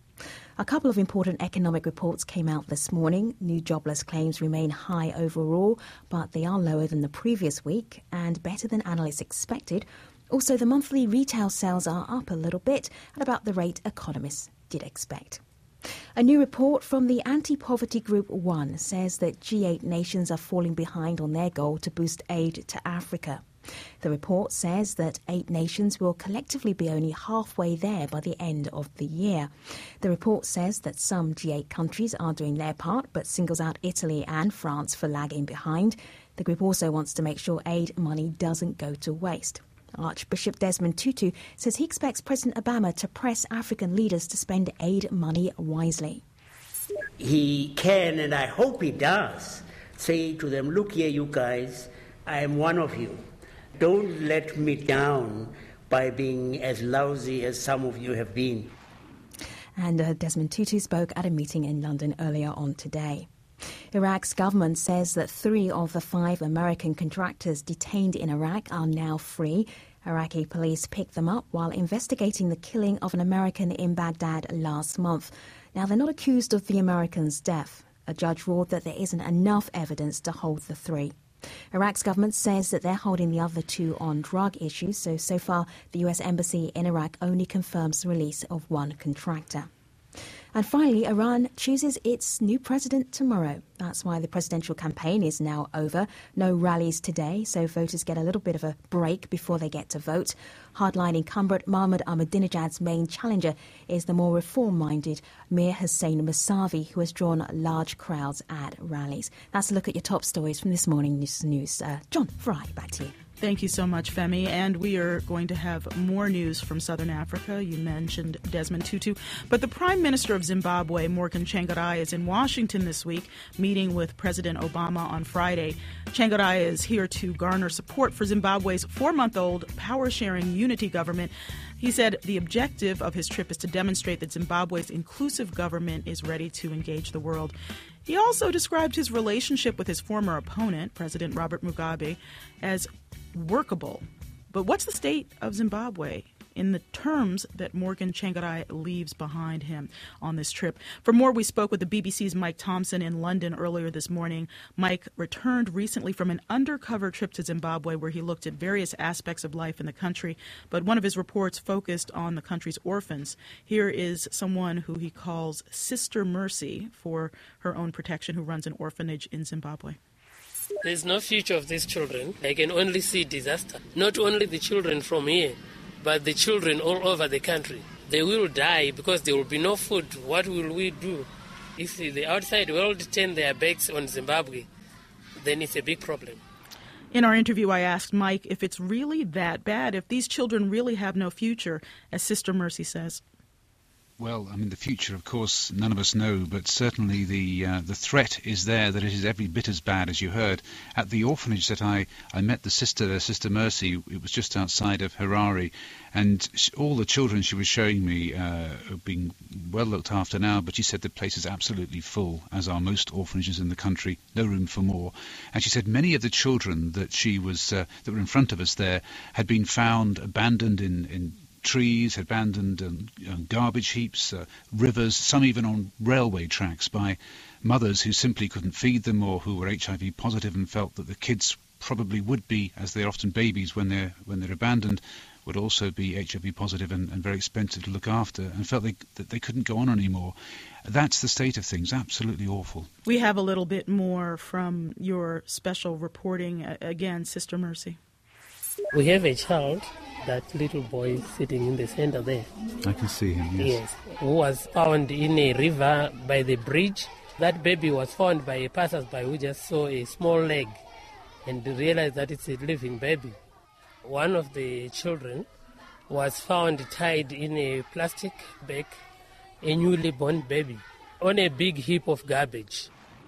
A couple of important economic reports came out this morning. New jobless claims remain high overall, but they are lower than the previous week and better than analysts expected. Also, the monthly retail sales are up a little bit at about the rate economists did expect. A new report from the anti-poverty group One says that G eight nations are falling behind on their goal to boost aid to Africa. The report says that eight nations will collectively be only halfway there by the end of the year. The report says that some G eight countries are doing their part, but singles out Italy and France for lagging behind. The group also wants to make sure aid money doesn't go to waste. Archbishop Desmond Tutu says he expects President Obama to press African leaders to spend aid money wisely. He can, and I hope he does, say to them, look here, you guys, I am one of you. Don't let me down by being as lousy as some of you have been. And uh, Desmond Tutu spoke at a meeting in London earlier on today. Iraq's government says that three of the five American contractors detained in Iraq are now free. Iraqi police picked them up while investigating the killing of an American in Baghdad last month. Now, they're not accused of the American's death. A judge ruled that there isn't enough evidence to hold the three. Iraq's government says that they're holding the other two on drug issues, so so far the U S Embassy in Iraq only confirms the release of one contractor. And finally, Iran chooses its new president tomorrow. That's why the presidential campaign is now over. No rallies today, so voters get a little bit of a break before they get to vote. Hardline incumbent Mahmoud Ahmadinejad's main challenger is the more reform-minded Mir Hossein Mousavi, who has drawn large crowds at rallies. That's a look at your top stories from this morning's news. Uh, John Fry, back to you. Thank you so much, Femi. And we are going to have more news from Southern Africa. You mentioned Desmond Tutu. But the Prime Minister of Zimbabwe, Morgan Tsvangirai, is in Washington this week, meeting with President Obama on Friday. Tsvangirai is here to garner support for Zimbabwe's four-month-old power-sharing unity government. He said the objective of his trip is to demonstrate that Zimbabwe's inclusive government is ready to engage the world. He also described his relationship with his former opponent, President Robert Mugabe, as workable. But what's the state of Zimbabwe in the terms that Morgan Tsvangirai leaves behind him on this trip? For more, we spoke with the B B C's Mike Thompson in London earlier this morning. Mike returned recently from an undercover trip to Zimbabwe where he looked at various aspects of life in the country, but one of his reports focused on the country's orphans. Here is someone who he calls Sister Mercy for her own protection, who runs an orphanage in Zimbabwe. There's no future of these children. I can only see disaster. Not only the children from here, but the children all over the country. They will die because there will be no food. What will we do? If the outside world turn their backs on Zimbabwe, then it's a big problem. In our interview, I asked Mike if it's really that bad, if these children really have no future, as Sister Mercy says. Well, I mean, the future, of course, none of us know, but certainly the uh, the threat is there that it is every bit as bad as you heard. At the orphanage that I, I met the sister, uh, Sister Mercy, it was just outside of Harare, and sh- all the children she was showing me uh, are being well looked after now, but she said the place is absolutely full, as are most orphanages in the country, no room for more. And she said many of the children that she was uh, that were in front of us there had been found abandoned in, in trees, abandoned um, garbage heaps, uh, rivers, some even on railway tracks by mothers who simply couldn't feed them or who were H I V positive and felt that the kids probably would be, as they're often babies when they're when they're abandoned, would also be H I V positive and, and very expensive to look after, and felt they, that they couldn't go on anymore. That's the state of things, absolutely awful. We have a little bit more from your special reporting. Uh, again, Sister Mercy. We have a child, that little boy sitting in the center there. I can see him, yes. Yes, who was found in a river by the bridge. That baby was found by a passersby who just saw a small leg and realized that it's a living baby. One of the children was found tied in a plastic bag, a newly born baby, on a big heap of garbage.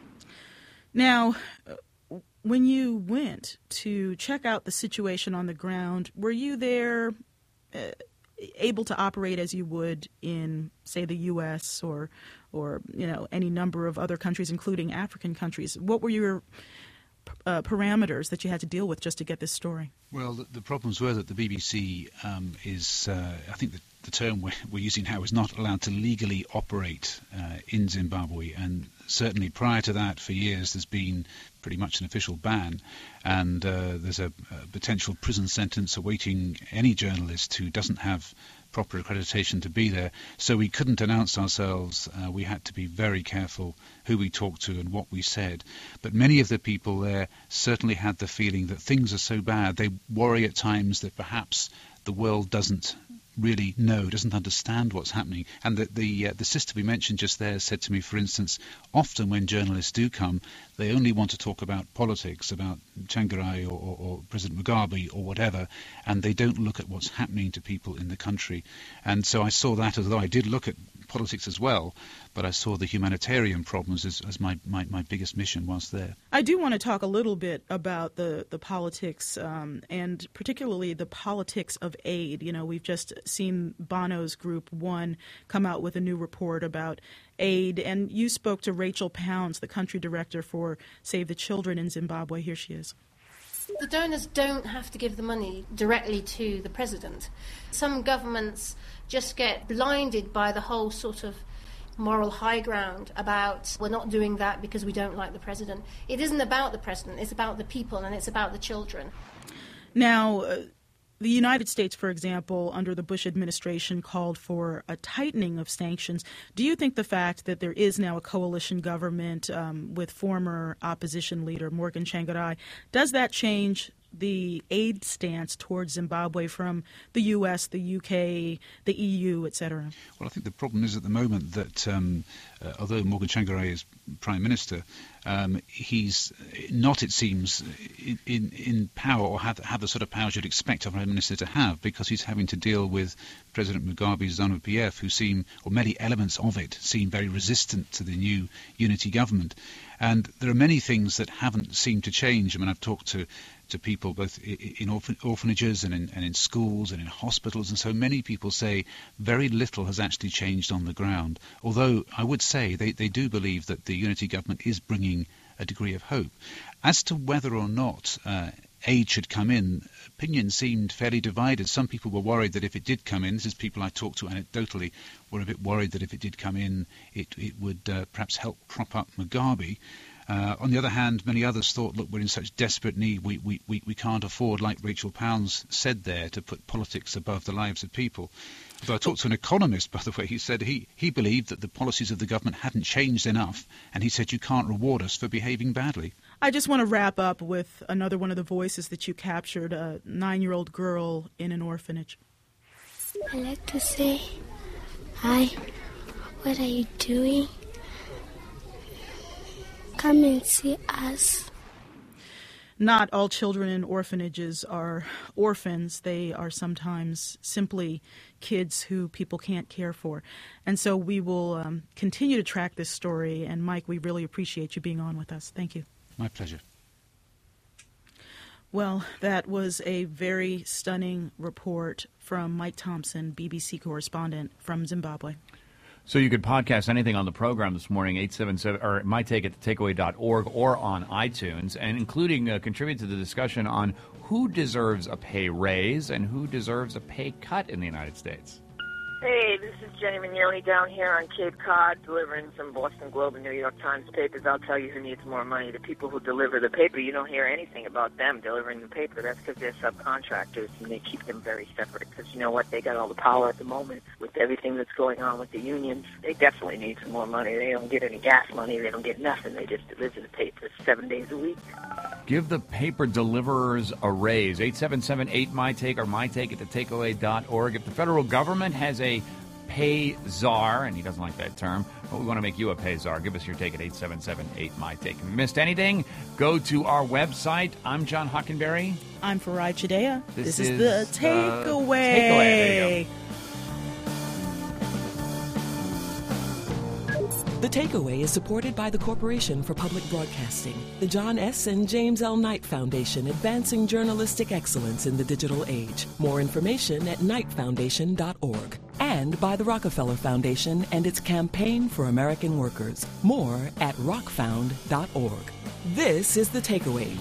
Now, when you went to check out the situation on the ground, were you there uh, able to operate as you would in, say, the U S or, or you know, any number of other countries, including African countries? What were your uh, parameters that you had to deal with just to get this story? Well, the, the problems were that the B B C um, is, uh, I think the, the term we're, we're using now is not allowed to legally operate uh, in Zimbabwe, and certainly prior to that, for years, there's been pretty much an official ban, and uh, there's a, a potential prison sentence awaiting any journalist who doesn't have proper accreditation to be there. So we couldn't announce ourselves. Uh, we had to be very careful who we talked to and what we said. But many of the people there certainly had the feeling that things are so bad. They worry at times that perhaps the world doesn't really know, doesn't understand what's happening. And the the, uh, the sister we mentioned just there said to me, for instance, often when journalists do come, they only want to talk about politics, about Tsvangirai or, or, or President Mugabe or whatever, and they don't look at what's happening to people in the country. And so I saw that, although I did look at politics as well, but I saw the humanitarian problems as, as my, my, my biggest mission whilst there. I do want to talk a little bit about the, the politics um, and particularly the politics of aid. You know, we've just seen Bono's Group One come out with a new report about aid, and you spoke to Rachel Pounds, the country director for Save the Children in Zimbabwe. Here she is. The donors don't have to give the money directly to the president. Some governments just get blinded by the whole sort of moral high ground about we're not doing that because we don't like the president. It isn't about the president, it's about the people and it's about the children. Now, uh, the United States, for example, under the Bush administration called for a tightening of sanctions. Do you think the fact that there is now a coalition government um, with former opposition leader Morgan Tsvangirai, does that change the aid stance towards Zimbabwe from the U S, the U K, the E U, et cetera? Well, I think the problem is at the moment that um, uh, although Morgan Tsvangirai is Prime Minister, um, he's not, it seems, in, in, in power or have, have the sort of powers you'd expect a Prime Minister to have, because he's having to deal with President Mugabe's ZANU P F, who seem, or many elements of it, seem very resistant to the new unity government. And there are many things that haven't seemed to change. I mean, I've talked to to people both in orphan- orphanages and in, and in schools and in hospitals, and so many people say very little has actually changed on the ground, although I would say they, they do believe that the unity government is bringing a degree of hope. As to whether or not uh, aid should come in, opinion seemed fairly divided. Some people were worried that if it did come in, this is people I talked to anecdotally, were a bit worried that if it did come in, it, it would uh, perhaps help prop up Mugabe. Uh, on the other hand, many others thought, look, we're in such desperate need, we, we, we, we can't afford, like Rachel Pounds said there, to put politics above the lives of people. Although I talked to an economist, by the way, he said he, he believed that the policies of the government hadn't changed enough, and he said you can't reward us for behaving badly. I just want to wrap up with another one of the voices that you captured, a nine-year-old girl in an orphanage. I like to say, hi, what are you doing? Come and see us. Not all children in orphanages are orphans. They are sometimes simply kids who people can't care for. And so we will um, continue to track this story. And Mike, we really appreciate you being on with us. Thank you. My pleasure. Well, that was a very stunning report from Mike Thompson, B B C correspondent from Zimbabwe. So you could podcast anything on the program this morning, eight seven seven, or my take at the takeaway dot org or on iTunes, and including uh, contribute to the discussion on who deserves a pay raise and who deserves a pay cut in the United States. Hey, this is Jenny Mignoni down here on Cape Cod, delivering some Boston Globe and New York Times papers. I'll tell you who needs more money. The people who deliver the paper, you don't hear anything about them delivering the paper. That's because they're subcontractors, and they keep them very separate. Because you know what? They got all the power at the moment with everything that's going on with the unions. They definitely need some more money. They don't get any gas money. They don't get nothing. They just deliver the paper seven days a week. Give the paper deliverers a raise. eight seven seven eight my take or my take at the takeaway dot org. If the federal government has a pay czar, and he doesn't like that term, but we want to make you a pay czar, give us your take at eight seven seven eight my take. If you missed anything, go to our website. I'm John Hockenberry. I'm Farai Chidea. This, this is, is the Takeaway. Uh, takeaway. There you go. The Takeaway is supported by the Corporation for Public Broadcasting, the John S. and James L. Knight Foundation, advancing journalistic excellence in the digital age. More information at knight foundation dot org. And by the Rockefeller Foundation and its Campaign for American Workers. More at rock found dot org. This is The Takeaway.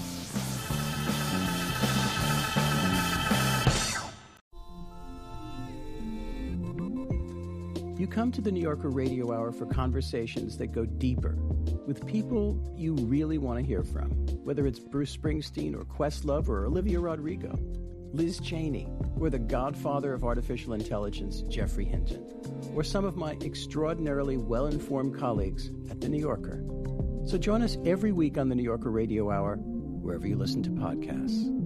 You come to the New Yorker Radio Hour for conversations that go deeper with people you really want to hear from, whether it's Bruce Springsteen or Questlove or Olivia Rodrigo, Liz Cheney, or the godfather of artificial intelligence, Geoffrey Hinton, or some of my extraordinarily well-informed colleagues at The New Yorker. So join us every week on the New Yorker Radio Hour, wherever you listen to podcasts.